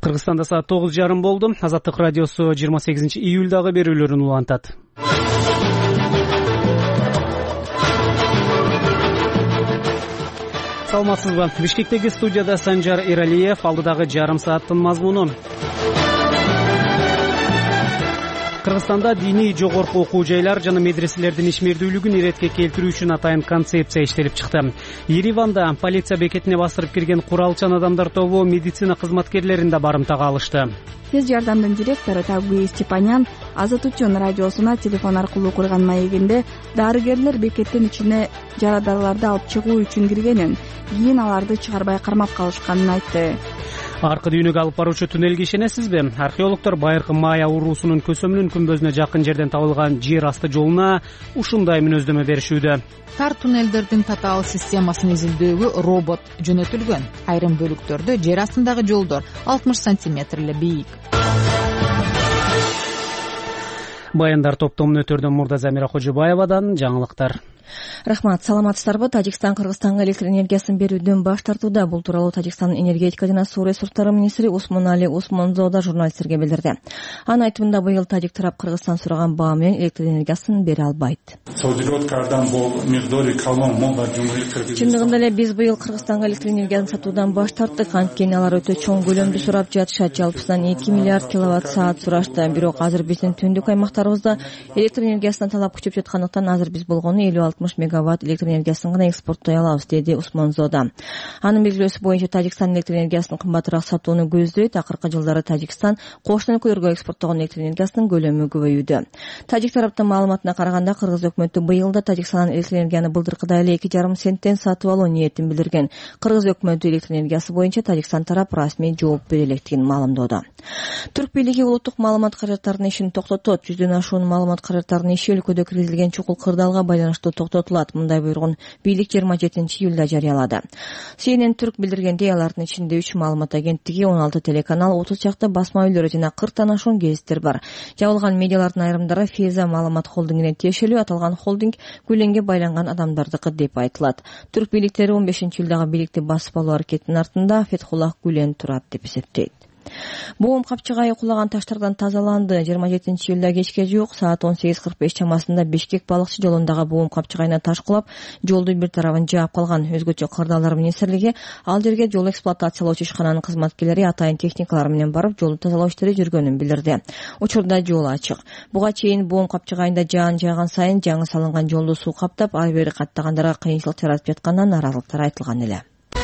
Кыргызстанда саат 9:30 болду. Азаттык радиосу 28-июлдагы берүүлөрүн улантат. Саламатсызбы? Бишкектеги студияда Санжар Эралиев, алдыдагы жарым сааттын мазмуну. Кыргызстанда диний жогорку окуу жайлар жана медреселердин ишмердүүлүгүн иретке келтирүү үчүн атайын концепция иштелип чыкты. Ереванда полиция бекетине басырып кирген куралчан адамдар тобу медицина кызматкерлерин да барымтага алышты. Тез жардамдын директору Тагуи Степанян Азат үчүн радиосуна телефон аркылуу курган маегинде дарыгерлер бекеттин ичине жарадараларды алып чыгуу үчүн киргенин, кийин аларды чыгарбай кармап калышканын айтты. Аркы дүйнөгө алып баруучу туннелге ишенесизби? Археологдор байыркы майя уруусунун көсөмүнүн күмбөзүнө жакын жерден табылган жер асты жолуна ушундай мүнөздөмө беришүүдө. Тар туннелдердин татаал системасын изилдөөгө робот жөнөтүлгөн. Айрым бөлүктөрдө жер астындагы жолдор 60 сантиметр эле бийик. Баяндар топтомун өтөрдөн Мурдазамира Кожобаевадан жаңылыктар. Рахмат, саламатсыздарбы? Тажикстан Кыргызстанга электр энергиясын берүүдөн баш тартууда. Бул тууралуу Тажикстандын энергетика жана суу ресурстары министри Усмонали Усмонзода журналисттерге билдирди. Анын айтымында быйыл тажик тарап Кыргызстан сураган баа менен электр энергиясын бере албайт. Чындыгында эле биз быйыл Кыргызстанга электр энергиясын сатуудан баш тарттык. Анткени алар өтө чоң көлөмдү сурап жатышат. Жалпысынан 2 миллиард киловатт саат сурашты. Бирок азыр биздин түндүк аймактарыбызда электр энергиясына талап күчөп жаткандыктан азыр биз болгону 50-60 мегаватт электр энергиясын гана экспорттой алабыз, деди Усмонзода. Анын белгилөөсү боюнча Тажикстан электр энергиясын кымбатыраак сатууну көздөйт. Акыркы жылдары Тажикстан кошуна өлкөлөргө экспорттогон электр энергиясынын көлөмү көбөйүүдө. Тажик тараптын маалыматына караганда, Кыргыз өкмөтү быйыл да Тажикстандан электр энергияны былтыркыдай эле 2,5 центтен сатып алуу ниетин билдирген. Кыргыз өкмөтү электр энергиясы боюнча Тажикстан тарап расмий жооп бере электигин маалымдоодо. Түрк бийлиги улуттук маалымат каражаттарынын ишин токтотот. 100дөн ашуун маалымат каражаттарынын иши өлкөдө киргизилген чукул кырдаалга байланыштуу токтотулат. Мындай буйругун бийлик 27-июлда жарыялады. CNN Түрк билдиргендей, алардын ичинде 3 маалымат агенттиги, 16 телеканал, 30 чакта басма үйлөрү жана 40тан ашуун гезиттер бар. Жабылган медиалардын айрымдары Феза маалымат холдингине тиешелүү. Аталган холдинг Гүленге байланган адамдардыкы деп айтылат. Түрк бийликтери 15-июлдагы бийликти басып алуу аракетинин артында Фетхуллах Гүлен турат деп эсептейт. Боом капчыгайы кулаган таштардан тазаланды. 27-июлда кечке жуук саат 18:45 чамасында Бишкек балыкчы жолундагы боом капчыгайына таш кулап, жолдун бир тарабын жаап калган. Өзгөчө кырдаалар министрлиги ал жерге жол эксплуатациялоочу ишкананын кызматкерлери атайын техникалар менен барып, жолду тазалоо иштери жүргөнүн билдирди. Учурда жол ачык. Буга чейин боом капчыгайында жаан жааган сайын жаңы салынган жолду суу каптап, ары бери каттагандарга кыйынчылык жаратып жатканынан нааразылыктар айтылган эле.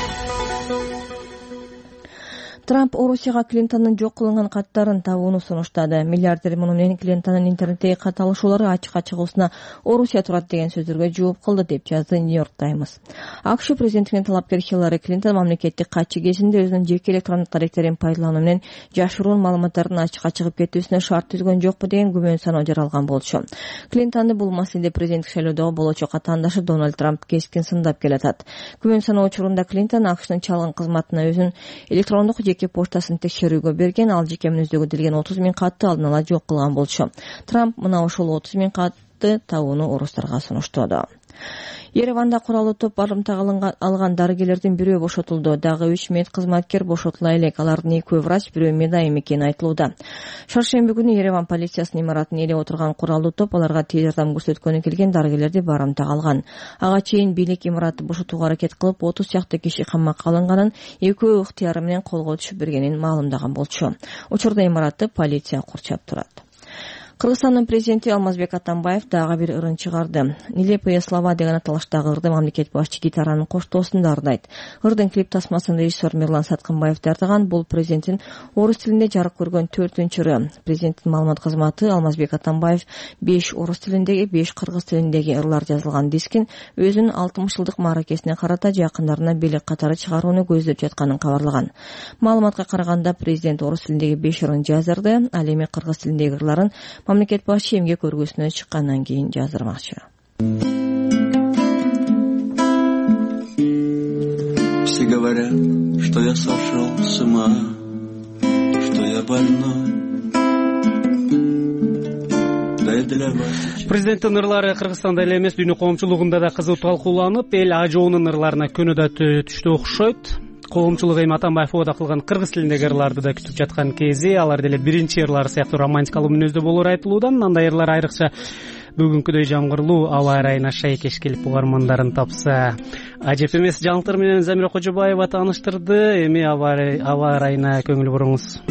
Трамп Орусияга Клинтондун жок кылынган каттарын табууну сунуштады. Миллиардер муну менен Клинтондун интернеттеги кат алышуулары ачыкка чыгуусуна Орусия турат деген сөздөргө жооп кылды деп жазды New York Times. АКШ президентинин талапкер Хиллари Клинтон мамлекеттик катчы кезинде өзүнүн жеке электрондук даректерин пайдалануу менен жашыруун маалыматтардын ачыкка чыгып кетүүсүнө шарт түзгөн жокпу деген күмөн саноо жаралган болчу. Клинтонду бул маселеде президенттик шайлоодогу болочу катаандашы Дональд Трамп кескин сындап келатат. Күмөн саноо учурунда Клинтон АКШнын чалгын кызматына өзүнүн электрондук поштасын текшерүүгө берген, ал жеке мүнөздөгү делген 30 000 катты алдын ала жок кылган болчу. Трамп мына ошол 30 000 катты табууну орустарга сунуштоодо. Ереванда куралуу топ барымтага алган дарыгерлердин бирөө бошотулду. Дагы 3 мед кызматкер бошотула элек. Алардын 2 врач, бирөө медайым экени айтылууда. Шаршемби күнү Ереван полициясынын имаратына эле отурган куралуу топ аларга тез жардам көрсөткөнү келген дарыгерлерди барымтага алган. Ага чейин бийлик имаратты бошотууга аракет кылып, 30 чакты киши камакка алынганын, экөө ыктыяры менен колго түшүп бергенин маалымдаган болчу. Учурда имаратты полиция курчап турат. Кыргызстандын президенти Алмазбек Атамбаев дагы бир ырын чыгарды. Нелепые слова деген аталыштагы ырды мамлекет башчы гитаранын коштоосунда ырдайт. Ырдын клип тасмасын режиссер Мирлан Саткынбаев тартыган. Бул президенттин орус тилинде жарык көргөн 4-ыры. Президенттин маалымат кызматы Алмазбек Атамбаев 5 орус тилиндеги, 5 кыргыз тилиндеги ырлар жазылган дискин өзүнүн 60 жылдык мааракесине карата жакындарына белек катары чыгарууну көздөп жатканын кабарлаган. Маалыматка караганда президент орус тилиндеги 5 ырын жаздырды. Ал эми кыргыз тилиндеги ырларын мамлекет башчы эмгек көргөсүнө чыккандан кийин жаздырмакчы. Все говорят, что я сошел с ума, что я больной. Президенттин ырлары Кыргызстанда эле эмес, дүйнө коомчулугунда да кызуу талкууланып, эл ажоонун ырларына көнөдө түштү окшойт. коомчулук эми Атамбаев оода кылган кыргыз тилиндеги ырларды да күтүп жаткан кези, алар деле биринчи ырлар сыяктуу романтикалуу мүнөздө болоор айтылууда. Андай ырлар айрыкча бүгүнкүдөй жамгырлуу аба ырайына шайкеш келип угармандарын тапса. Ажеп эмес жаңылыктар менен Замира Кожобаева тааныштырды. Эми аба ырайына көңүл буруңуз.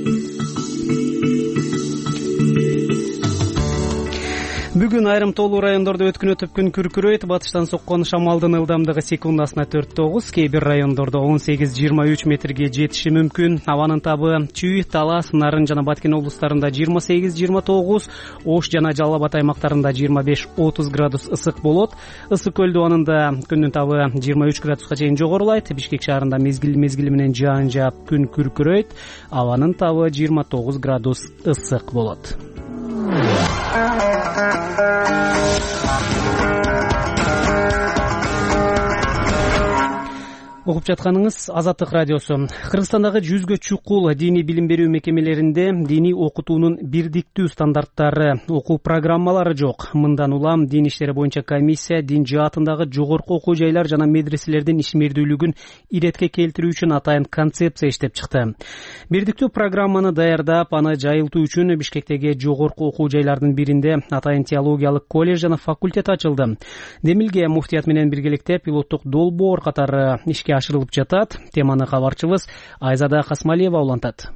Бүгүн айрым тоолуу райондордо өткүнөтүп күн күркүрөйт. Батыштан соккон шамалдын ылдамдыгы секундасына 4-9, кээ бир райондордо 18-23 метрге жетиши мүмкүн. Абанын табы Чүй, Талас, Нарын жана Баткен облустарында 28-29, Ош жана Жалал Абад аймактарында 25-30 градус ысык болот. Ысык көл дубанында күндүн табы 23 градуска чейин жогорулайт. Бишкек шаарында мезгили менен жаан жаап күн күркүрөйт. Абанын табы 29 градус ысык болот. Угуп жатканыңыз Азаттык радиосу. Кыргызстандагы 100гө чукул диний билим берүү мекемелеринде диний окутуунун бирдиктүү стандарттары, окуу программалары жок. Мындан улам дин иштери боюнча комиссия дин жаатындагы жогорку окуу жайлар жана медреселердин ишмердүүлүгүн иретке келтирүү үчүн атайын концепция иштеп чыкты. Бирдиктүү программаны даярдап, аны жайылтуу үчүн Бишкектеги жогорку окуу жайлардын биринде атайын теологиялык колледж жана факультет ачылды. Демилге муфтият менен биргеликте пилоттук долбоор катары ишке ашырылып жатат. Теманы кабарчыбыз Айзада Касмалиева улантат.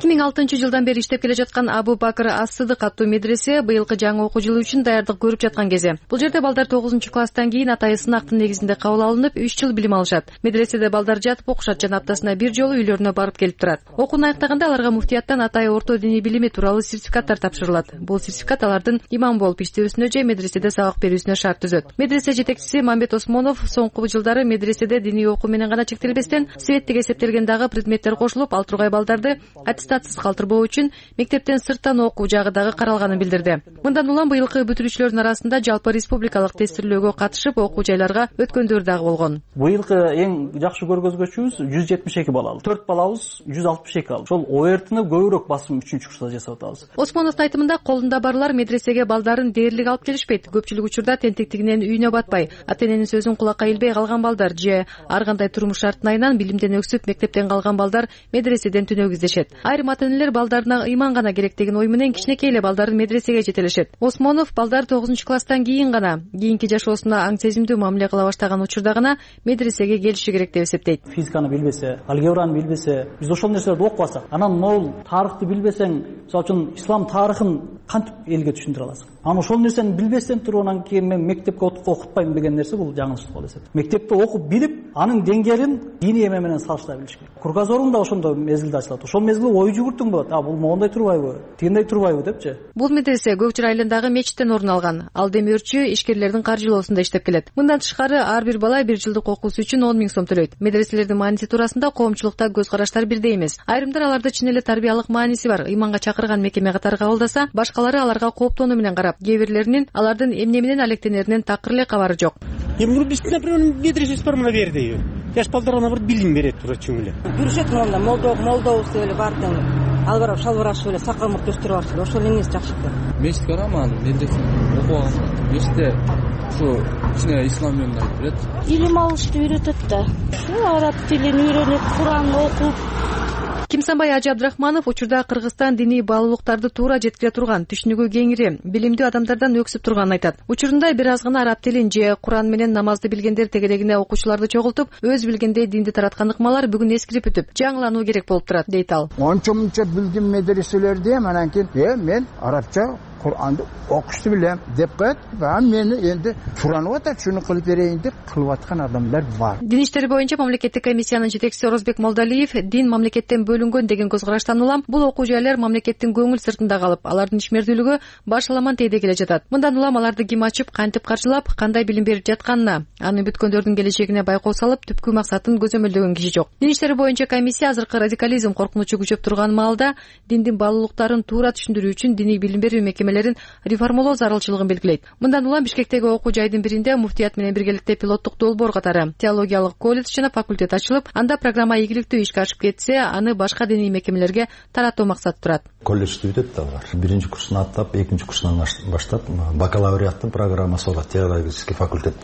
2006 жылдан бери иштеп келе жаткан Абу Бакыр ас-Сыдык аттуу медресе быйылкы жаңы окуу жылы үчүн даярдык көрүп жаткан кезде. Бул жерде балдар 9-класстан кийин атайын сынактын негизинде кабыл алынып, 3 жыл билим алышат. Медреседе балдар жатып окушат жана аптасына бир жолу үйлөрүнө барып келип турат. Окууну аяктаганда аларга муфтияттан атайын орто диний билими тууралуу сертификаттар тапшырылат. Бул сертификат алардын имам болуп иштөөсүнө же медреседе сабак берүүсүнө шарт түзөт. Медресе жетекчиси Мамбет Осмонов соңку жылдары медреседе диний окуу менен гана чектелбестен, светтик эсептелген дагы предметтер кошулуп, ал тургай балдарды аттестатсыз калтырбоо үчүн мектептен сырттан окуу жагы дагы каралганын билдирди. Мындан улам быйылкы бүтүрүүчүлөрдүн арасында жалпы республикалык тестирлөөгө катышып окуу жайларга өткөндөр дагы болгон. Быйылкы эң жакшы көргөзгүчүбүз 172 бала алды. 4 балабыз 162 алды. Ошол ОРТны көбүрөөк басым 3-курста жасап атабыз. Осмоновдун айтымында колунда барлар медресеге балдарын дээрлик алып келишпейт. Көпчүлүк учурда тентектигинен үйүнө батпай, ата-эненин сөзүн кулакка илбей калган балдар же ар кандай турмуш шартынан билимден өксүп мектептен калган балдар медреседен түнөк издешет. Айрым ата-энелер балдарына ыйман гана керек деген ой менен кичинекей эле балдарын медресеге жетелешет. Осмонов балдар 9-класстан кийин гана, кийинки жашоосуна аң сезимдүү мамиле кыла баштаган учурда гана медресеге келиши керек деп эсептейт. Физиканы билбесе, алгебраны билбесе, биз ошол нерселерди окубасак, анан могул тарыхты билбесең, мисалы үчүн ислам тарыхын кантип элге түшүндүрө аласың? Анан ошол нерсени билбестен туруп анан кийин мен мектепке окутпайм деген нерсе бул жаңылыштык болуп эсептейт. Мектепте окуп билип, анын деңгээлин диний эме менен салыштыра билиш керек. Кругозорун да ошондой мезгилде ачылат. Ошол мезгилде ой жүгүртүң болот. Бул моундай турбайбы? Тигиндей турбайбы депчи. Бул медресе Көкчүр айылындагы мечиттен орун алган. Ал демөөрчү ишкерлердин каржылоосунда иштеп келет. Мындан тышкары ар бир бала 1 жылдык окуусу үчүн 10 000 сом төлөйт. Медреселердин мааниси туурасында коомчулукта көз караштар бирдей эмес. Айрымдар аларды чын эле тарбиялык мааниси бар, ыйманга чакырган мекеме катары кабылдаса, башкалары аларга кооптонуу менен карап, кээ бирлеринин алардын эмне менен алектенеринен такыр эле кабары жок. Биздин, например, медресеси бар мына берди. Жаш балдарга бир билим берет тура чүң эле. Жүрүшөт монда молдобуз эле бардың. Ал барып шалбараш эле сакал мурт өстүрүп алышты. Ошол эмнеси жакшы экен. Мешит барам, медресе окуган. Мешитте ушу кичине ислам менен айтып берет. Илим алышты үйрөтөт да. Араб тилин үйрөнүп, Куран окуп. Кимсанбай Ажы Абдрахманов учурда Кыргызстан диний баалуулуктарды туура жеткире турган, түшүнүгү кеңири, билимдүү адамдардан өксүп турганын айтат. Учурунда бир аз гана араб тилин же Куран менен намазды билгендер тегерегине окуучуларды чогултуп, өз билгендей динди тараткан ыкмалар бүгүн эскирип бүтүп, жаңылануу керек болуп турат, дейт ал. Ончо-мунча билдим медреселерди, анан кийин мен арабча Куранды окушту билем деп коет. Мени энди суранып атат, шуну кылып берейин деп кылып аткан адамдар бар. Дин иштери боюнча мамлекеттик комиссиянын жетекчиси Орозбек Молдалиев дин мамлекеттен бөлүнгөн деген көз караштан улам бул окуу жайлар мамлекеттин көңүл сыртында калып, алардын ишмердүүлүгү башаламан тейде келе жатат. Мындан улам аларды ким ачып, кантип каржылап, кандай билим берип жатканына, аны бүткөндөрдүн келечегине байкоо салып, түпкү максатын көзөмөлдөгөн киши жок. Дин иштери боюнча комиссия азыркы радикализм коркунучу күчөп турган маалда диндин баалуулуктарын туура түшүндүрүү үчүн диний билим берүү мекемелерин реформалоо зарылчылыгын белгилейт. Мындан улам Бишкектеги окуу жайдын биринде муфтият менен биргеликте пилоттук долбоор катары теологиялык колледж жана факультет ачылып, анда программа ийгиликтүү ишке ашып кетсе, аны башка диний мекемелерге таратуу максаты турат. Колледжди бүтөт алар. Биринчи курсун аттап, экинчи курсунан баштап бакалавриаттын программасы болот теологический факультетте.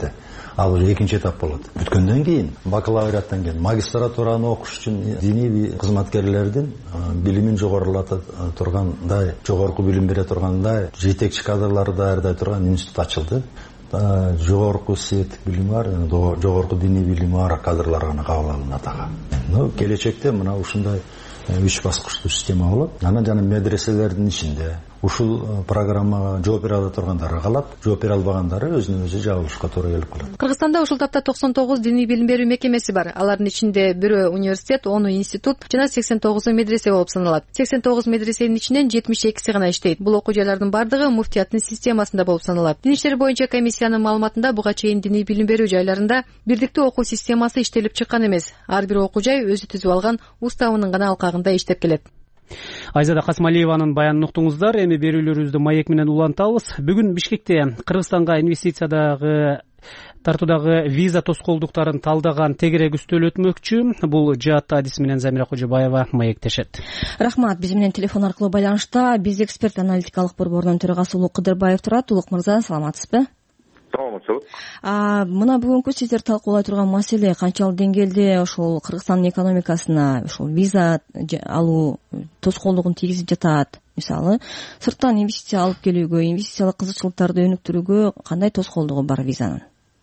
ал уже экинчи этап болот. Бүткөндөн кийин бакалавриаттан кийин магистратураны окуш үчүн диний кызматкерлердин билимин жогорулата тургандай, жогорку билим бере тургандай, жетекчи кадрларды даярдай турган институт ачылды. Жогорку сиеттик билими бар, жогорку диний билими бар кадрлар гана кабыл алынат ага. Келечекте мына ушундай 3 баскычтуу система болот. Анан жана медреселердин ичинде ушул программага жооп бере ала тургандары калат, жооп бере албагандары өзүнө өзү жабылышка туура келип калат. Кыргызстанда ушул тапта 99 диний билим берүү мекемеси бар. Алардын ичинде 1 университет, 10 институт жана 89 медресе болуп саналат. 89 медресенин ичинен 72си гана иштейт. Бул окуу жайлардын бардыгы муфтияттын системасында болуп саналат. Дин иштери боюнча комиссиянын маалыматында буга чейин диний билим берүү жайларында бирдиктүү окуу системасы иштелип чыккан эмес. Ар бир окуу жай өзү түзүп алган уставынын гана алкагында иштеп келет. Айзада Касмалиеванын баянын уктуңуздар. Эми берүүлөрүбүздү маек менен улантабыз. Бүгүн Бишкекте Кыргызстанга инвестициядагы тартуудагы виза тоскоолдуктарын талдаган тегерек үстөл өтмөкчү. Бул жаатта адиси менен Замира Кожобаева маектешет. Рахмат. Биз менен телефон аркылуу байланышта биз эксперт аналитикалык борборунун төрагасы Улук Кыдырбаев турат. Улук мырза, саламатсызбы? Саламатчылык. Мына бүгүнкү сиздер талкуулай турган маселе канчалык деңгээлде ошол Кыргызстандын экономикасына ошол виза алуу тоскоолдугун тийгизип жатат? Мисалы, сырттан инвестиция алып келүүгө, инвестициялык кызыкчылыктарды өнүктүрүүгө кандай тоскоолдугу бар визанын?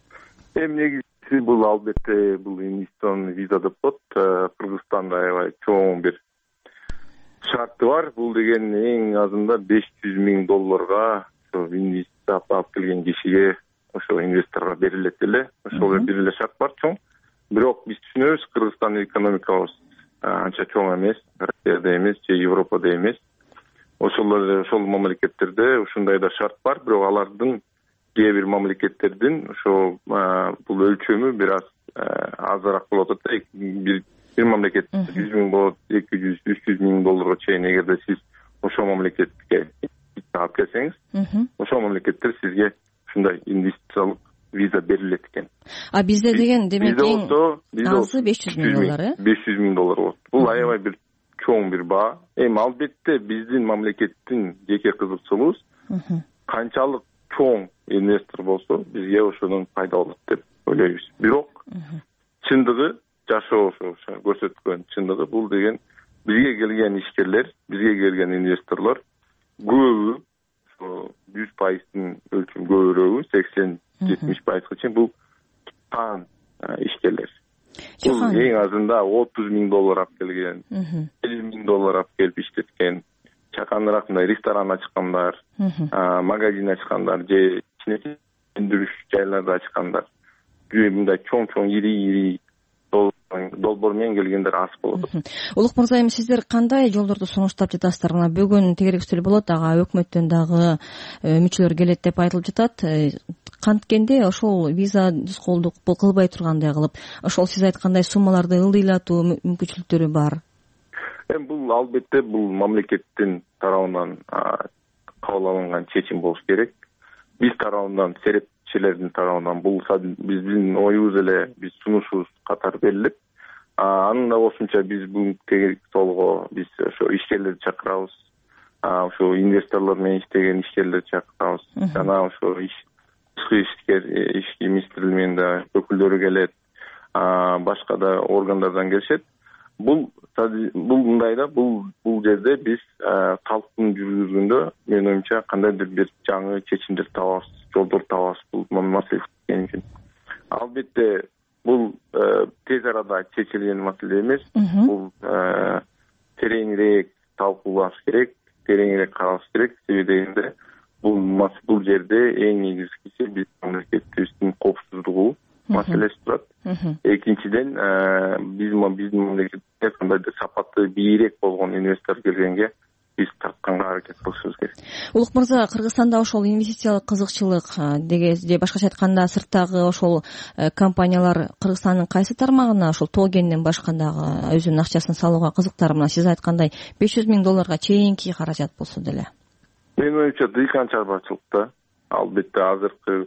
Негизи бул албетте бул инвестиционный виза деп коет. Кыргызстанда аябай чоң бир шарты бар. Бул деген эң азында $500,000 ошо инвестиция алып келген кишиге, ошо инвесторго берилет эле. Ошого бир эле шарт бар чоң. Бирок биз түшүнөбүз, Кыргызстандын экономикабыз анча чоң эмес, Россияда эмес же Европада эмес. Ошол мамлекеттерде ушундай да шарт бар, бирок алардын кээ бир мамлекеттердин ошо бул өлчөмү бир аз азыраак болот да. Бир мамлекет $100,000 болот, $200-300,000 чейин эгерде сиз ошол мамлекетке алып келсеңиз, ошол мамлекеттер сизге ушундай инвестициялык виза берилет экен. Бизде деген демек эң азы $500,000, $500,000 болот. Бул аябай бир чоң бир баа. Эми албетте биздин мамлекеттин жеке кызыкчылыгыбыз канчалык чоң инвестор болсо бизге ошонун пайда болот деп ойлойбуз. Бирок чындыгы, жашоо ошо көрсөткөн чындыгы бул деген бизге келген ишкерлер, бизге келген инвесторлор көбү 100%-ын өлчөм көбүрөөгү 80-70%га чейин бул таан ишкерлер. Бул эң азында $30,000 алып келген, $50,000 алып келип иштеткен, чаканыраак мындай ресторан ачкандар, магазин ачкандар же кичинекей өндүрүш жайларды ачкандар. Мындай чоң ири долбоор менен келгендер аз болот. Улук мырза, эми сиздер кандай жолдорду сунуштап жатасыздар? Мына бүгүн тегерек үстөл болот, ага өкмөттөн дагы мүчөлөр келет деп айтылып жатат. Канткенде ошол виза тоскоолдук кылбай тургандай кылып, ошол сиз айткандай суммаларды ылдыйлатуу мүмкүнчүлүктөрү бар. Эми бул албетте бул мамлекеттин тарабынан кабыл алынган чечим болуш керек. Биз тарабынан, серепчилердин тарабынан бул биздин оюбуз эле, биз сунушубуз катары берилип, анын да кошумча биз бул тегерек столго биз ошо ишкерлерди чакырабыз. Ошо инвесторлор менен иштеген ишкерлерди чакырабыз. Жана ошо ишки министрлигинин да өкүлдөрү келет, башка да органдардан келишет. Бул мындай да, бул жерде биз талкуун жүргүзгөндө менин оюмча кандайдыр бир жаңы чечимдер табабыз, жолдор табабыз бул маселе үчүн. Албетте бул тез арада чечилген маселе эмес. Бул тереңирээк талкуулаш керек, тереңирээк каралыш керек. Себеби дегенде бул жерде эң негизгиси биз мамлекетибиздин коопсуздугу маселеси турат. Экинчиден биздин мамлекетте кандайдыр сапаты бийирээк болгон инвестор келгенге биз тартканга аракет кылышыбыз керек. Улук мырза, Кыргызстанда ошол инвестициялык кызыкчылык же башкача айтканда сырттагы ошол компаниялар Кыргызстандын кайсы тармагына ошол тоогенден башка дагы өзүнүн акчасын салууга кызыктар? Мына сиз айткандай $500,000 чейинки каражат болсо деле. Менин оюмча дыйкан чарбачылыкта албетте азыркы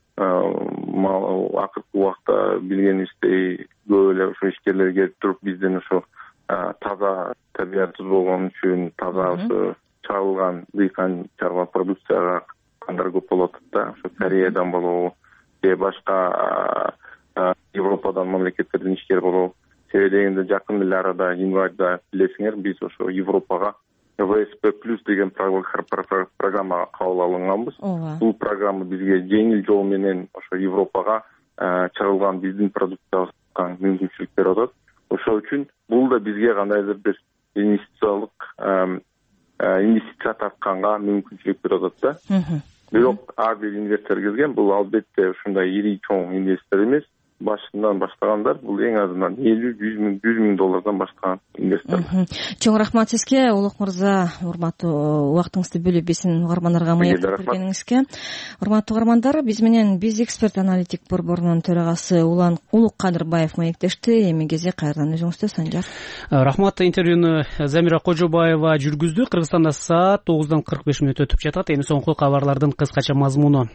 акыркы убакта билгениңиздей көп эле ошо ишкерлер келип туруп бизден ошо таза табиятыбыз болгон үчүн таза ошо чагылган дыйкан чарба продукцияга кандар көп болуп атат да. Ошо Кореядан болобу же башка Европадан мамлекеттерден ишкер болобу. Себеби дегенде жакын эле арада январда билесиңер биз ошо Европага ВСП плюс деген программага кабыл алынганбыз. Бул программа бизге жеңил жол менен ошо Европага чыгарылган биздин продукциябызга мүмкүнчүлүк берип атат. Ошол үчүн бул да бизге кандайдыр бир инвестиция тартканга мүмкүнчүлүк берип атат да. Бирок ар бир инвестор келген, бул албетте ушундай ири чоң инвестор эмес. Башынан баштагандар, бул эң азынан 50-100 миң доллардан баштаган инвестор. Чоң рахмат сизге, Улук мырза, урматтуу убактыңызды бөлүп биздин угармандарга маектеп бергениңизге. Урматтуу угармандар, биз менен биз эксперт аналитик борборунун төрагасы Улан Улуккадырбаев маектешти. Эми кези кайрадан өзүңүздө, Санжар. Рахмат. Интервьюну Замира Кожобаева жүргүздү. Кыргызстанда саат 9:45 өтүп жатат. Эми соңку кабарлардын кыскача мазмуну.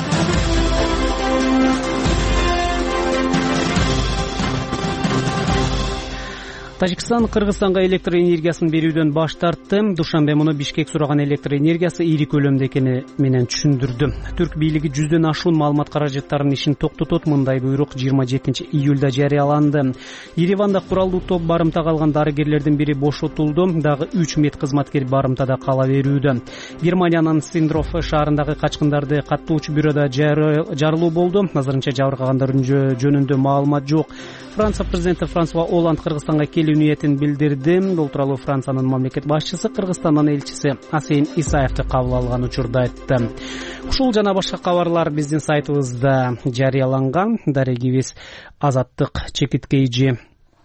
Тажикстан Кыргызстанга электр энергиясын берүүдөн баш тартты. Душанбе муну Бишкек сураган электр энергиясы ири көлөмдө экени менен түшүндүрдү. Түрк бийлиги 100дөн ашуун маалымат каражаттарынын ишин токтотот. Мындай буйрук 27-июлда жарыяланды. Ереванда куралдуу топ барымтага алган дарыгерлердин бири бошотулду. Дагы 3 медкызматкер барымтада кала берүүдө. Германиянын Синдров шаарындагы качкындарды каттоочу бюрода жарылуу болду. Азырынча жабыркагандар жөнүндө маалымат жок. Франция президенти Франсуа Олланд Кыргызстанга келүү ниетин билдирди. Бул тууралуу Франциянын мамлекет башчысы Кыргызстандын элчиси Асейин Исаевди кабыл алган учурда айтты. Ушул жана башка кабарлар биздин сайтыбызда жарыяланган. Дарегибиз Азаттык Чекиткейжи.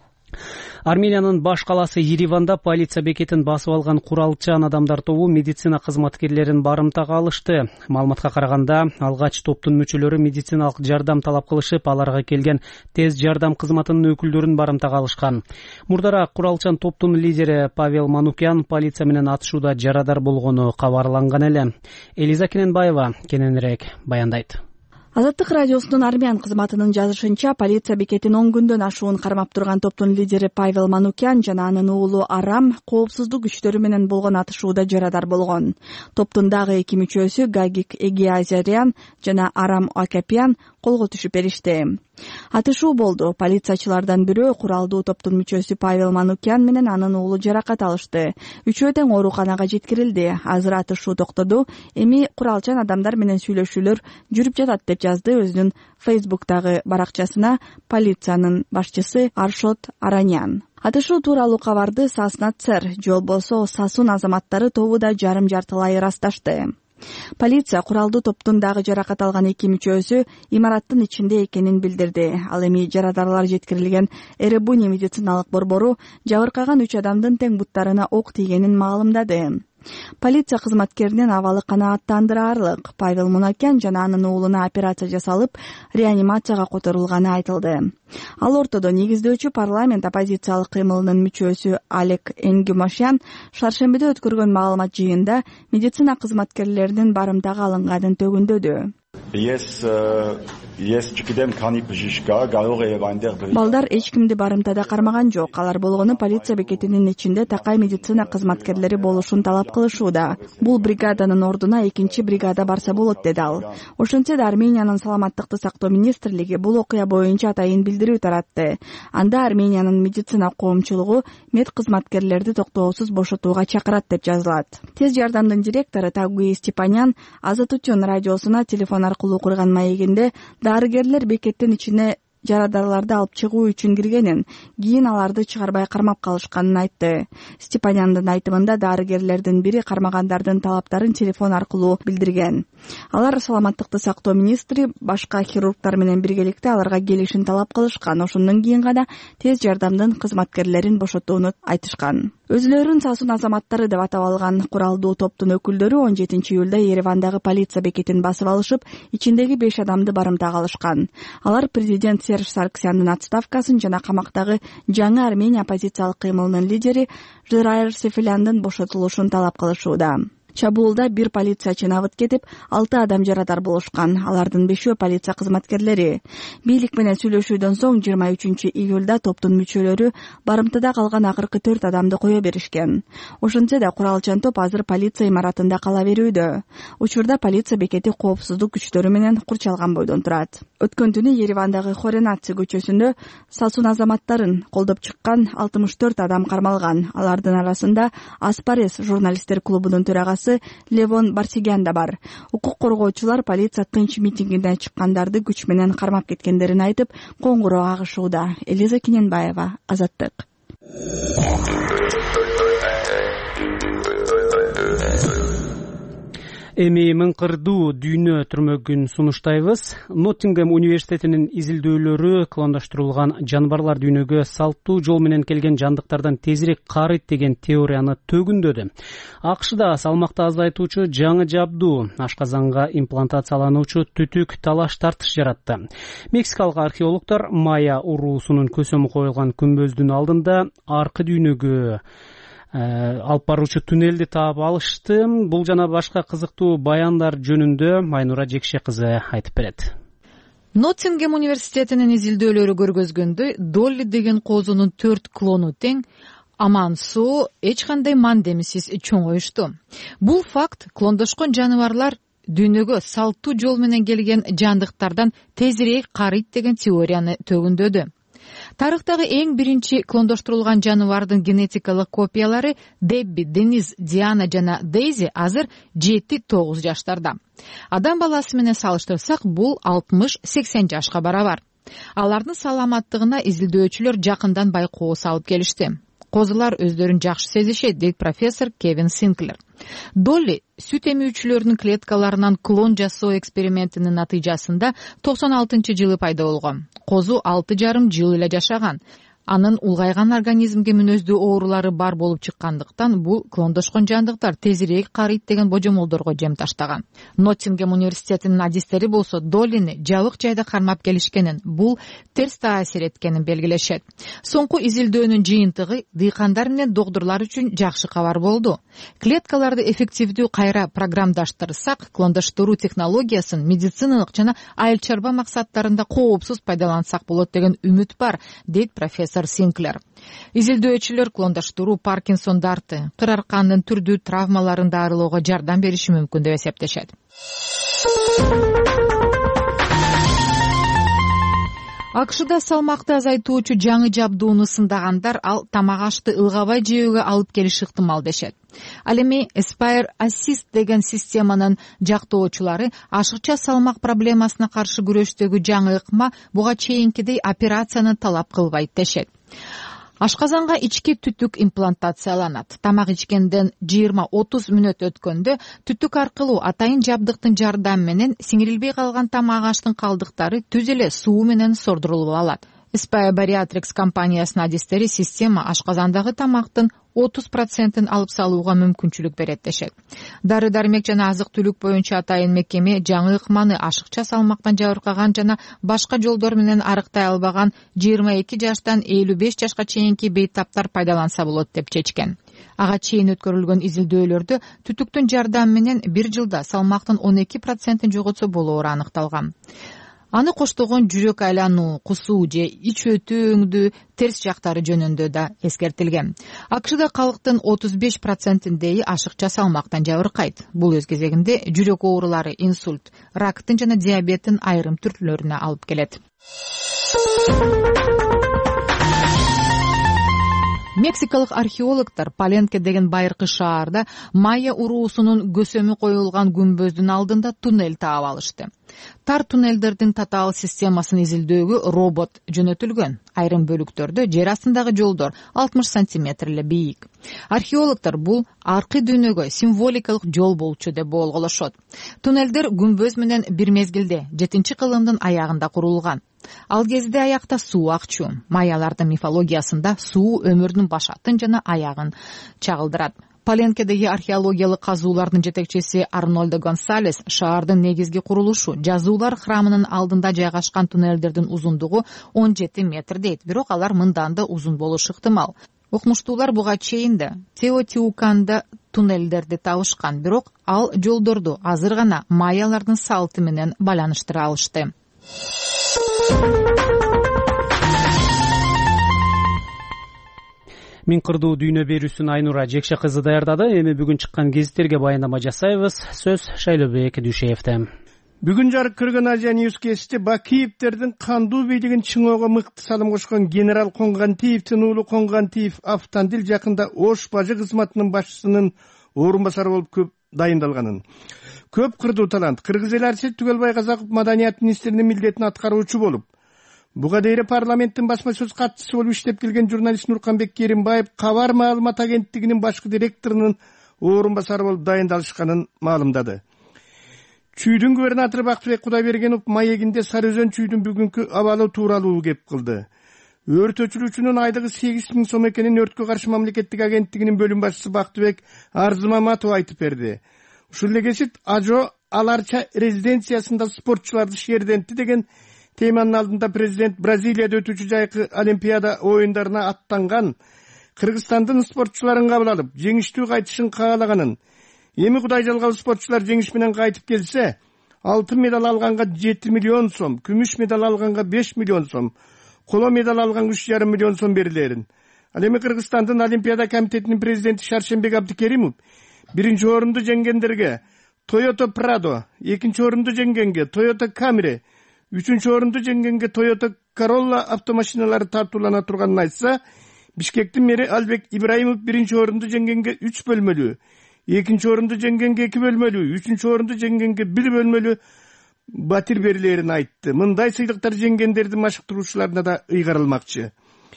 Армениянын баш каласы Ереванда полиция бекетин басып алган куралчан адамдар тобу медицина кызматкерлерин барымтага алышты. Маалыматка караганда, алгач топтун мүчөлөрү медициналык жардам талап кылышып, аларга келген тез жардам кызматынын өкүлдөрүн барымтага алышкан. Мурдараак куралчан топтун лидери Павел Манукян полиция менен атышууда жарадар болгону кабарланган эле. Элиза Кененбаева кененирээк баяндайт. Азаттык радиосунун армян кызматынын жазышынча, полиция бекетин 10 күндөн ашуун кармап турган топтун лидери Павел Манукян жана анын уулу Арам коопсуздук күчтөрү менен болгон атышууда жарадар болгон. Топтун дагы 2 мүчөсү Гагик Эгиазарян жана Арам Акапян колго түшүп беришти. Атышуу болду. Полициячылардан бирөө куралдуу топтун мүчөсү Павел Манукян менен анын уулу жаракат алышты. Үчөө тең ооруканага жеткирилди. Азыр атышуу токтоду. Эми куралчан адамдар менен сүйлөшүүлөр жүрүп жатат деп жазды өзүнүн Facebook'тагы баракчасына полициянын башчысы Аршот Аранян. Атышуу тууралуу кабарды Саснацер, же болбосо Сасун азаматтары тобу да жарым-жартылай ырасташты. Полиция куралдуу топтун дагы жаракат алган 2 мүчөсү имараттын ичинде экенин билдирди. Ал эми жарадарлар жеткирилген Эребуни медициналык борбору жабыркаган 3 адамдын тең буттарына ок тийгенин маалымдады. Полиция кызматкеринин абалы канааттандыраарлык. Павел Манукян жана анын уулуна операция жасалып, реанимацияга которулганы айтылды. Ал ортодо негиздөөчү парламент оппозициялык кыймылынын мүчөсү Алек Энгюмашян шаршембиде өткөргөн маалымат жыйынында медицина кызматкерлеринин барымтага алынганын төгүндөдү. Балдар эч кимди барымтада кармаган жок. Алар болгону полиция бекетинин ичинде такай медицина кызматкерлери болушун талап кылышууда. Бул бригаданын ордуна 2 бригада барса болот, деди ал. Ошентсе да Армениянын саламаттыкты сактоо министрлиги бул окуя боюнча атайын билдирүү таратты. Анда Армениянын медицина коомчулугу мед кызматкерлерди токтоосуз бошотууга чакырат деп жазылат. Тез жардамдын директору Тагуи Степанян Азатутюн радиосуна телефон аркылуу курган маегинде дарыгерлер бекеттин ичине жарадарларды алып чыгуу үчүн киргенин, кийин аларды чыгарбай кармап калышканын айтты. Степаняндын айтымында дарыгерлердин бири кармагандардын талаптарын телефон аркылуу билдирген. Алар саламаттыкты сактоо министри башка хирургтар менен биргеликте аларга келишин талап кылышкан. Ошондон кийин гана тез жардамдын кызматкерлерин бошотууну айтышкан. Өзүлөрүн Сасун азаматтары деп атап алган куралдуу топтун өкүлдөрү 17-июлда Еревандагы полиция бекетин басып алышып, ичиндеги 5 адамды барымтага алышкан. Алар президент Серж Сарксяндын отставкасын жана камактагы жаңы Армения оппозициялык кыймылынын лидери Жырайыр Сефиляндын бошотулушун талап кылышууда. Чабуулда 1 полициячы абыт кетип, 6 адам жарадар болушкан. Алардын 5-өө полиция кызматкерлери. Бийлик менен сүйлөшүүдөн соң 23 июлда топтун мүчөлөрү барымтада калган акыркы 4 адамды кое беришкен. Ошентсе да куралчан топ азыр полиция имаратында кала берүүдө. Учурда полиция бекети коопсуздук күчтөрү менен курчалган бойдон турат. Өткөн түнү Еревандагы Хоренаци көчөсүндө Сасун азаматтарын колдоп чыккан 64 адам кармалган. Алардын арасында Аспарес журналисттер клубунун төрагасы Левон Барсигян да бар. Укук коргоочулар полиция тынч митингине чыккандарды күч менен кармап кеткендерин айтып, коңгуроо агышууда. Элиза Киненбаева, Азаттык. Эми мыңкырдуу дүйнө түрмөгүн сунуштайбыз. Ноттингем университетинин изилдөөлөрү клондоштурулган жаныбарлар дүйнөгө салттуу жол менен келген жандыктардан тезирээк карыйт деген теорияны төгүндөдү. АКШда салмакты азайтуучу жаңы жабдуу ашказанга имплантациялануучу түтүк талаш тартыш жаратты. Мексикалык археологдор майя уруусунун көсөмү коюлган күмбөздүн алдында аркы дүйнөгө алып баруучу туннелди таап алышты. Бул жана башка кызыктуу баяндар жөнүндө Майнура Жекше кызы айтып берет. Ноттингем университетинин изилдөөлөрү көргөзгөндөй, Долли деген козунун 4 клону тең, аман-соо, эч кандай мандемисиз чоңоюшту. Бул факт клондошкон жаныбарлар дүйнөгө салттуу жол менен келген жандыктардан тезирээк карыйт деген теорияны төгүндөдү. Тарыхтагы эң биринчи клондоштурулган жаныбардын генетикалык копиялары Дебби, Дениз, Диана жана Дейзи азыр 7-9 жаштарда. Адам баласы менен салыштырсак, бул 60-80 жашка барабар. Алардын саламаттыгына изилдөөчүлөр жакындан байкоо салып келишти. Козулар өздөрүн жакшы сезишет, дейт профессор Кевин Синклер. Долли сүт эмүүчүлөрдүн клеткаларынан клон жасоо экспериментинин натыйжасында 96-жылы пайда болгон. Козу 6,5 жыл эле жашаган. Анын улгайган организмге мүнөздүү оорулары бар болуп чыккандыктан бул клондошкон жандыктар тезирээк карыйт деген божомолдорго жем таштаган. Ноттингем университетинин адистери болсо Доллини жабык жайда кармап келишкенин, бул терс таасир эткенин белгилешет. Соңку изилдөөнүн жыйынтыгы дыйкандар менен докторлор үчүн жакшы кабар болду. Клеткаларды эффективдүү кайра программдаштырсак, клондоштуруу технологиясын медициналык жана айыл чарба максаттарында коопсуз пайдалансак болот деген үмүт бар, дейт профессор Синклер. Изилдөөчүлөр клондоштуруу Паркинсон дарты, кыр арканын түрдүү травмаларын дарылоого жардам бериши мүмкүн деп эсептешет. АКШда салмакты азайтуучу жаңы жабдууну сындагандар ал тамак ашты ылгабай жөөгө алып келиши ыктымал дешет. Ал эми Aspire Assist деген системанын жактоочулары ашыкча салмак проблемасына каршы күрөштөгү жаңы ыкма буга чейинкидей операцияны талап кылбайт дешет. Ашказанга ички түтүк имплантацияланат. Тамак ичкенден 20-30 мүнөт өткөндө түтүк аркылуу атайын жабдыктын жардамы менен сиңирилбей калган тамак аштын калдыктары түз эле суу менен сордурулуп алат. Aspire Bariatrics компаниясынын адистери система ашказандагы тамактын 30% алып салууга мүмкүнчүлүк берет дешет. Дары-дармек жана азык-түлүк боюнча атайын мекеме жаңы ыкманы ашыкча салмактан жабыркаган жана башка жолдор менен арыктай албаган 22 жаштан 55 жашка чейинки бейтаптар пайдаланса болот деп чечкен. Ага чейин өткөрүлгөн изилдөөлөрдө түтүктүн жардамы менен 1 жылда салмактын 12% жоготсо болоору аныкталган. Аны коштогон жүрөк айлануу, кусуу же ич өтүү терс жактары жөнүндө да эскертилген. АКШда калктын 35%-деи ашыкча салмактан жабыркайт. Бул өз кезегинде жүрөк оорулары, инсульт, рактын жана диабеттин айрым түрлөрүнө алып келет. Мексикалык археологдор Паленке деген байыркы шаарда майя уруусунун көсөмү коюлган күмбөздүн алдында туннель таап алышты. Тар туннелдердин татаал системасын изилдөөгө робот жөнөтүлгөн. Айрым бөлүктөрдө жер астындагы жолдор 60 сантиметр эле бийик. Археологдор бул аркы дүйнөгө символикалык жол болчу деп болголошот. Туннелдер күмбөз менен бир мезгилде 7-кылымдын аягында курулган. Ал кезде аякта суу акчу. Майялардын мифологиясында суу өмүрдүн башатын жана аягын чагылдырат. Паленкедеги археологиялык казуулардын жетекчиси Арнольдо Гонсалес шаардын негизги курулушу жазуулар храмынын алдында жайгашкан туннелдердин узундугу 17 метр дейт, бирок алар мындан да узун болушу ыктымал. Окумуштуулар буга чейин да Теотиуканда туннелдерди табышкан, бирок ал жолдорду азыр гана майялардын салты менен байланыштыра алышты. Миң кырдуу дүйнө берүүсүн Айнура Жекше кызы даярдады. Эми бүгүн чыккан гезиттерге баяндама жасайбыз. Сөз Шайлообек Дүйшеевде. Бүгүн жарык көргөн Азия Ньюс кести Бакиевтердин кандуу бийлигин чыңоого мыкты салым кошкон генерал Конгантиевдин уулу Конгантиев Автандил жакында Ош бажы кызматынын башчысынын орун басары болуп көп дайындалганын. Көп кырдуу талант Кыргыз эл Арсет Түгөлбай Казаков маданият министринин милдетин аткаруучу болуп, буга дейин парламенттин басма сөз катчысы болуп иштеп келген журналист Нурканбек Керимбаев Кабар маалымат агенттигинин башкы директорунун орун басары болуп дайындалышканын маалымдады. Чүйдүн губернатору Бактыбек Кудайбергенов маегинде Сары Өзөн чүйдүн бүгүнкү абалы тууралуу кеп кылды. Өрт өчүрүүчүнүн айлыгы 8.000 сом экенин өрткө каршы мамлекеттик агенттигинин бөлүм башчысы Бактыбек Арзымаматов айтып берди. Ушул эле кесип Ажо Аларча резиденциясында спортчуларды шердентти деген теманын алдында президент Бразилияда өтүүчү жайкы Олимпиада оюндарына аттанган Кыргызстандын спортчуларын кабыл алып, жеңиштүү кайтышын каалаганын, эми Кудай жалгап спортчулар жеңиш менен кайтып келсе, алтын медаль алганга 7 миллион сом, күмүш медаль алганга 5 миллион сом, коло медаль алганга 3,5 миллион сом берилерин. Ал эми Кыргызстандын Олимпиада комитетинин президенти Шаршембек Абдикеримов биринчи орунду жеңгендерге Toyota Prado, экинчи орунду жеңгенге Toyota Camry, үчүнчү орунду жеңгенге Toyota Corolla автомашиналары тартуулана турганын айтса, Бишкектин мэри Албек Ибраимов биринчи орунду жеңгенге 3 бөлмөлүү, экинчи орунду жеңгенге 2 бөлмөлүү, үчүнчү орунду жеңгенге 1 бөлмөлүү батир берилерин айтты. Мындай сыйлыктар жеңгендердин машыктыруучуларына да ыйгарылмакчы.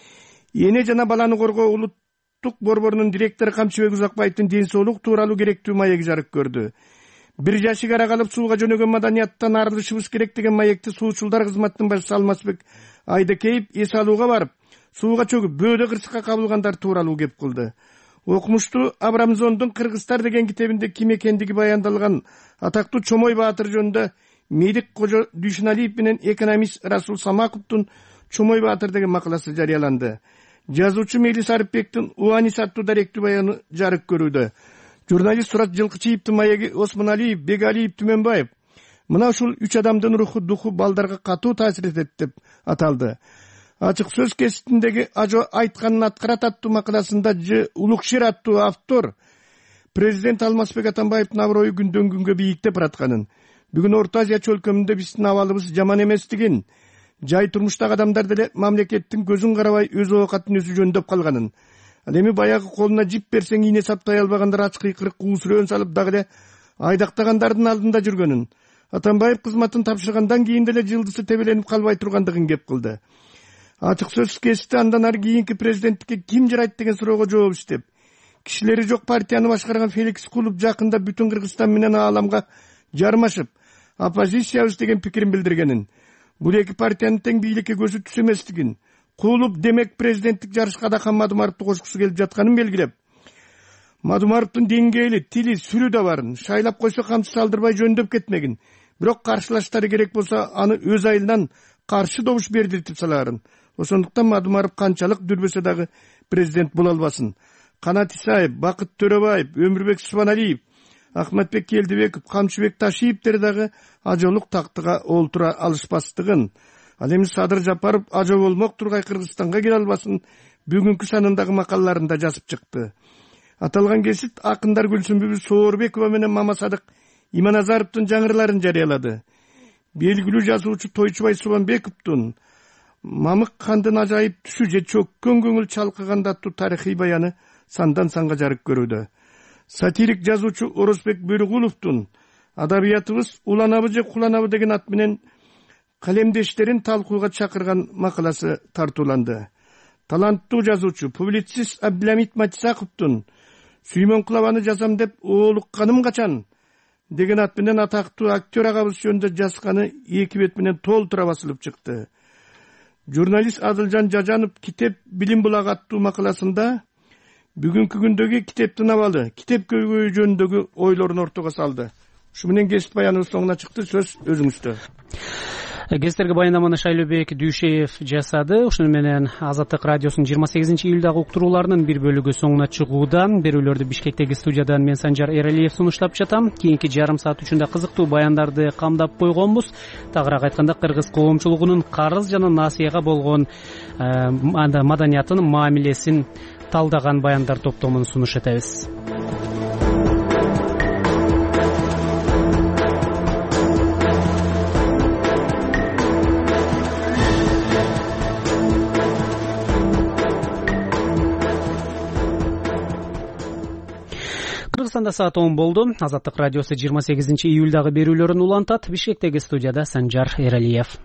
Эне жана баланы коргоо улуттук борборунун директору Камчыбек Узакбаевдин ден соолук тууралуу керектүү маеги жарык көрдү. Бир жашык ара калып сууга жөнөгөн маданияттан арылышыбыз керек деген маекти суучулдар кызматынын башчысы Алмазбек Айдакеев эс алууга барып, сууга чөгүп бөөдө кырсыкка кабылгандар тууралуу кеп кылды. Окумуштуу Абрамзондун Кыргызстар деген китебинде ким экендиги баяндалган атактуу Чомой Баатыр жөнүндө Медик Кожо Дүйшүналиев менен экономист Расул Самаковдун Чомой Баатыр деген макаласы жарыяланды. Жазуучу Мелис Арыпбектин Уанис аттуу даректүү баяны жарык көрүүдө. Журналист Сурат Жылкычиевдин маеги Осмоналиев, Бегалиев, Түмөнбаев мына ушул 3 адамдын руху духу балдарга катуу таасир этет деп аталды. Ачык сөз кеситиндеги Ажо айтканын аткарат аттуу макаласында Ж Улукшир аттуу автор президент Алмазбек Атамбаевдин аброю күндөн күнгө бийиктеп баратканын, бүгүн Орто Азия чөлкөмүндө биздин абалыбыз жаман эместигин, жай турмуштагы адамдар деле мамлекеттин көзүн карабай өз оокатын өзү жөндөп калганын, ал эми баягы колуна жип берсең ийне саптай албагандар ач кыйкырык куусүрөөн салып дагы эле айдактагандардын алдында жүргөнүн, Атамбаев кызматын тапшыргандан кийин деле жылдысы тебеленип калбай тургандыгын кеп кылды. Ачык сөз кести андан ары кийинки президенттикке ким жарайт деген суроого жооп издеп, кишилери жок партияны башкарган Феликс Кулуп жакында бүтүн Кыргызстан менен ааламга жармашып, оппозициябыз деген пикирин билдиргенин, бул эки партиянын тең бийликке көзү түз эместигин, Кулуп демек президенттик жарышка да Мадумаровду кошкусу келип жатканын белгилеп, Мадумаровдун деңгээли, тили, сүрү да барын, шайлап койсо камчысы алдырбай жөндөп кетмегин, бирок каршылаштары керек болсо аны өз айылынан каршы добуш бердиртип саларын. Ошондуктан Мадумаров канчалык дүрбөсө дагы президент боло албасын. Канат Исаев, Бакыт Төрөбаев, Өмүрбек Субаналиев, Ахматбек Келдибеков, Камчыбек Ташиевтер дагы ажолук тактыга олтура алышпастыгын, ал эми Садыр Жапаров ажо болмок тургай Кыргызстанга келе албасын бүгүнкү санындагы макалаларында жазып чыкты. Аталган кесит акындар Гүлсүмбү Соорбекова менен Мамасадык Иманазаровдун жаңырларын жарыялады. Белгилүү жазуучу Тойчубай Субанбековдун Мамык хандын ажайып түшү же чөккөн көңүл чалкыганда аттуу тарыхый баяны сандан санга жарык көрүүдө. Сатирик жазуучу Орозбек Бөрүгуловдун Адабиятыбыз уланабы же куланабы деген ат менен калемдештерин талкууга чакырган макаласы тартууланды. Таланттуу жазуучу публицист Абдиламит Матисаковдун Сүймөн Кулабаны жазам деп оолукканым качан деген ат менен атактуу актер агабыз жөнүндө жазганы 2 бет менен толтура басылып чыкты. Журналист Адылжан Жажанов Китеп билим булагы аттуу макаласында бүгүнкү күндөгү китептин абалы, китеп көйгөйү жөнүндөгү ойлорун ортого салды. Ушу менен кесип баяныбыз соңуна чыкты. Сөз өзүңүздө. Кездерге баяндаманы Шайлообек Дүйшеев жасады. Ушуну менен Азаттык радиосунун 28 июлдагы уктурууларынын бир бөлүгү соңуна чыгууда. Берүүлөрдү Бишкектеги студиядан мен Санжар Эралиев сунуштап жатам. Кийинки жарым саат үчүндө кызыктуу баяндарды камдап койгонбуз. Тагыраак айтканда, кыргыз коомчулугунун карыз жана насыяга болгон маданиятын, мамилесин талдаган баяндар топтомун сунуш этебиз. Кыргызстанда саат 10 болду. Азаттык радиосу 28 июлдагы берүүлөрүн улантат. Бишкектеги студияда Санжар Эралиев.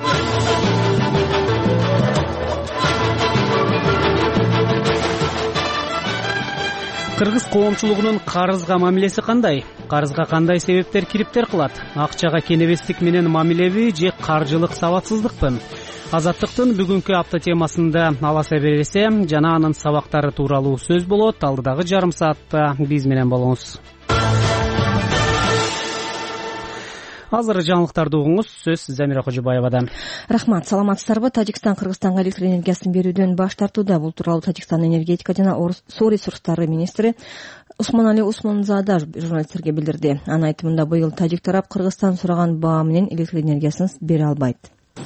Кыргыз коомчулугунун карызга мамилеси кандай? Карызга кандай себептер кириптер кылат? Акчага кенебестик менен мамилеби же каржылык сабатсыздыкпы? Азаттыктын бүгүнкү апта темасында аласа бересе жана анын сабактары тууралуу сөз болот. Алдыдагы жарым саатта биз менен болуңуз. Азыр жаңылыктарды угуңуз. Сөз Замира Кожобаевада. Рахмат, саламатсыздарбы? Тажикстан Кыргызстанга электр энергиясын берүүдөн баш тартууда. Бул тууралуу Тажикстан энергетика жана суу ресурстары министри Усманали Усманзада журналисттерге билдирди. Анын айтымында, быйыл тажик тарап Кыргызстан сураган баа менен электр энергиясын бере албайт.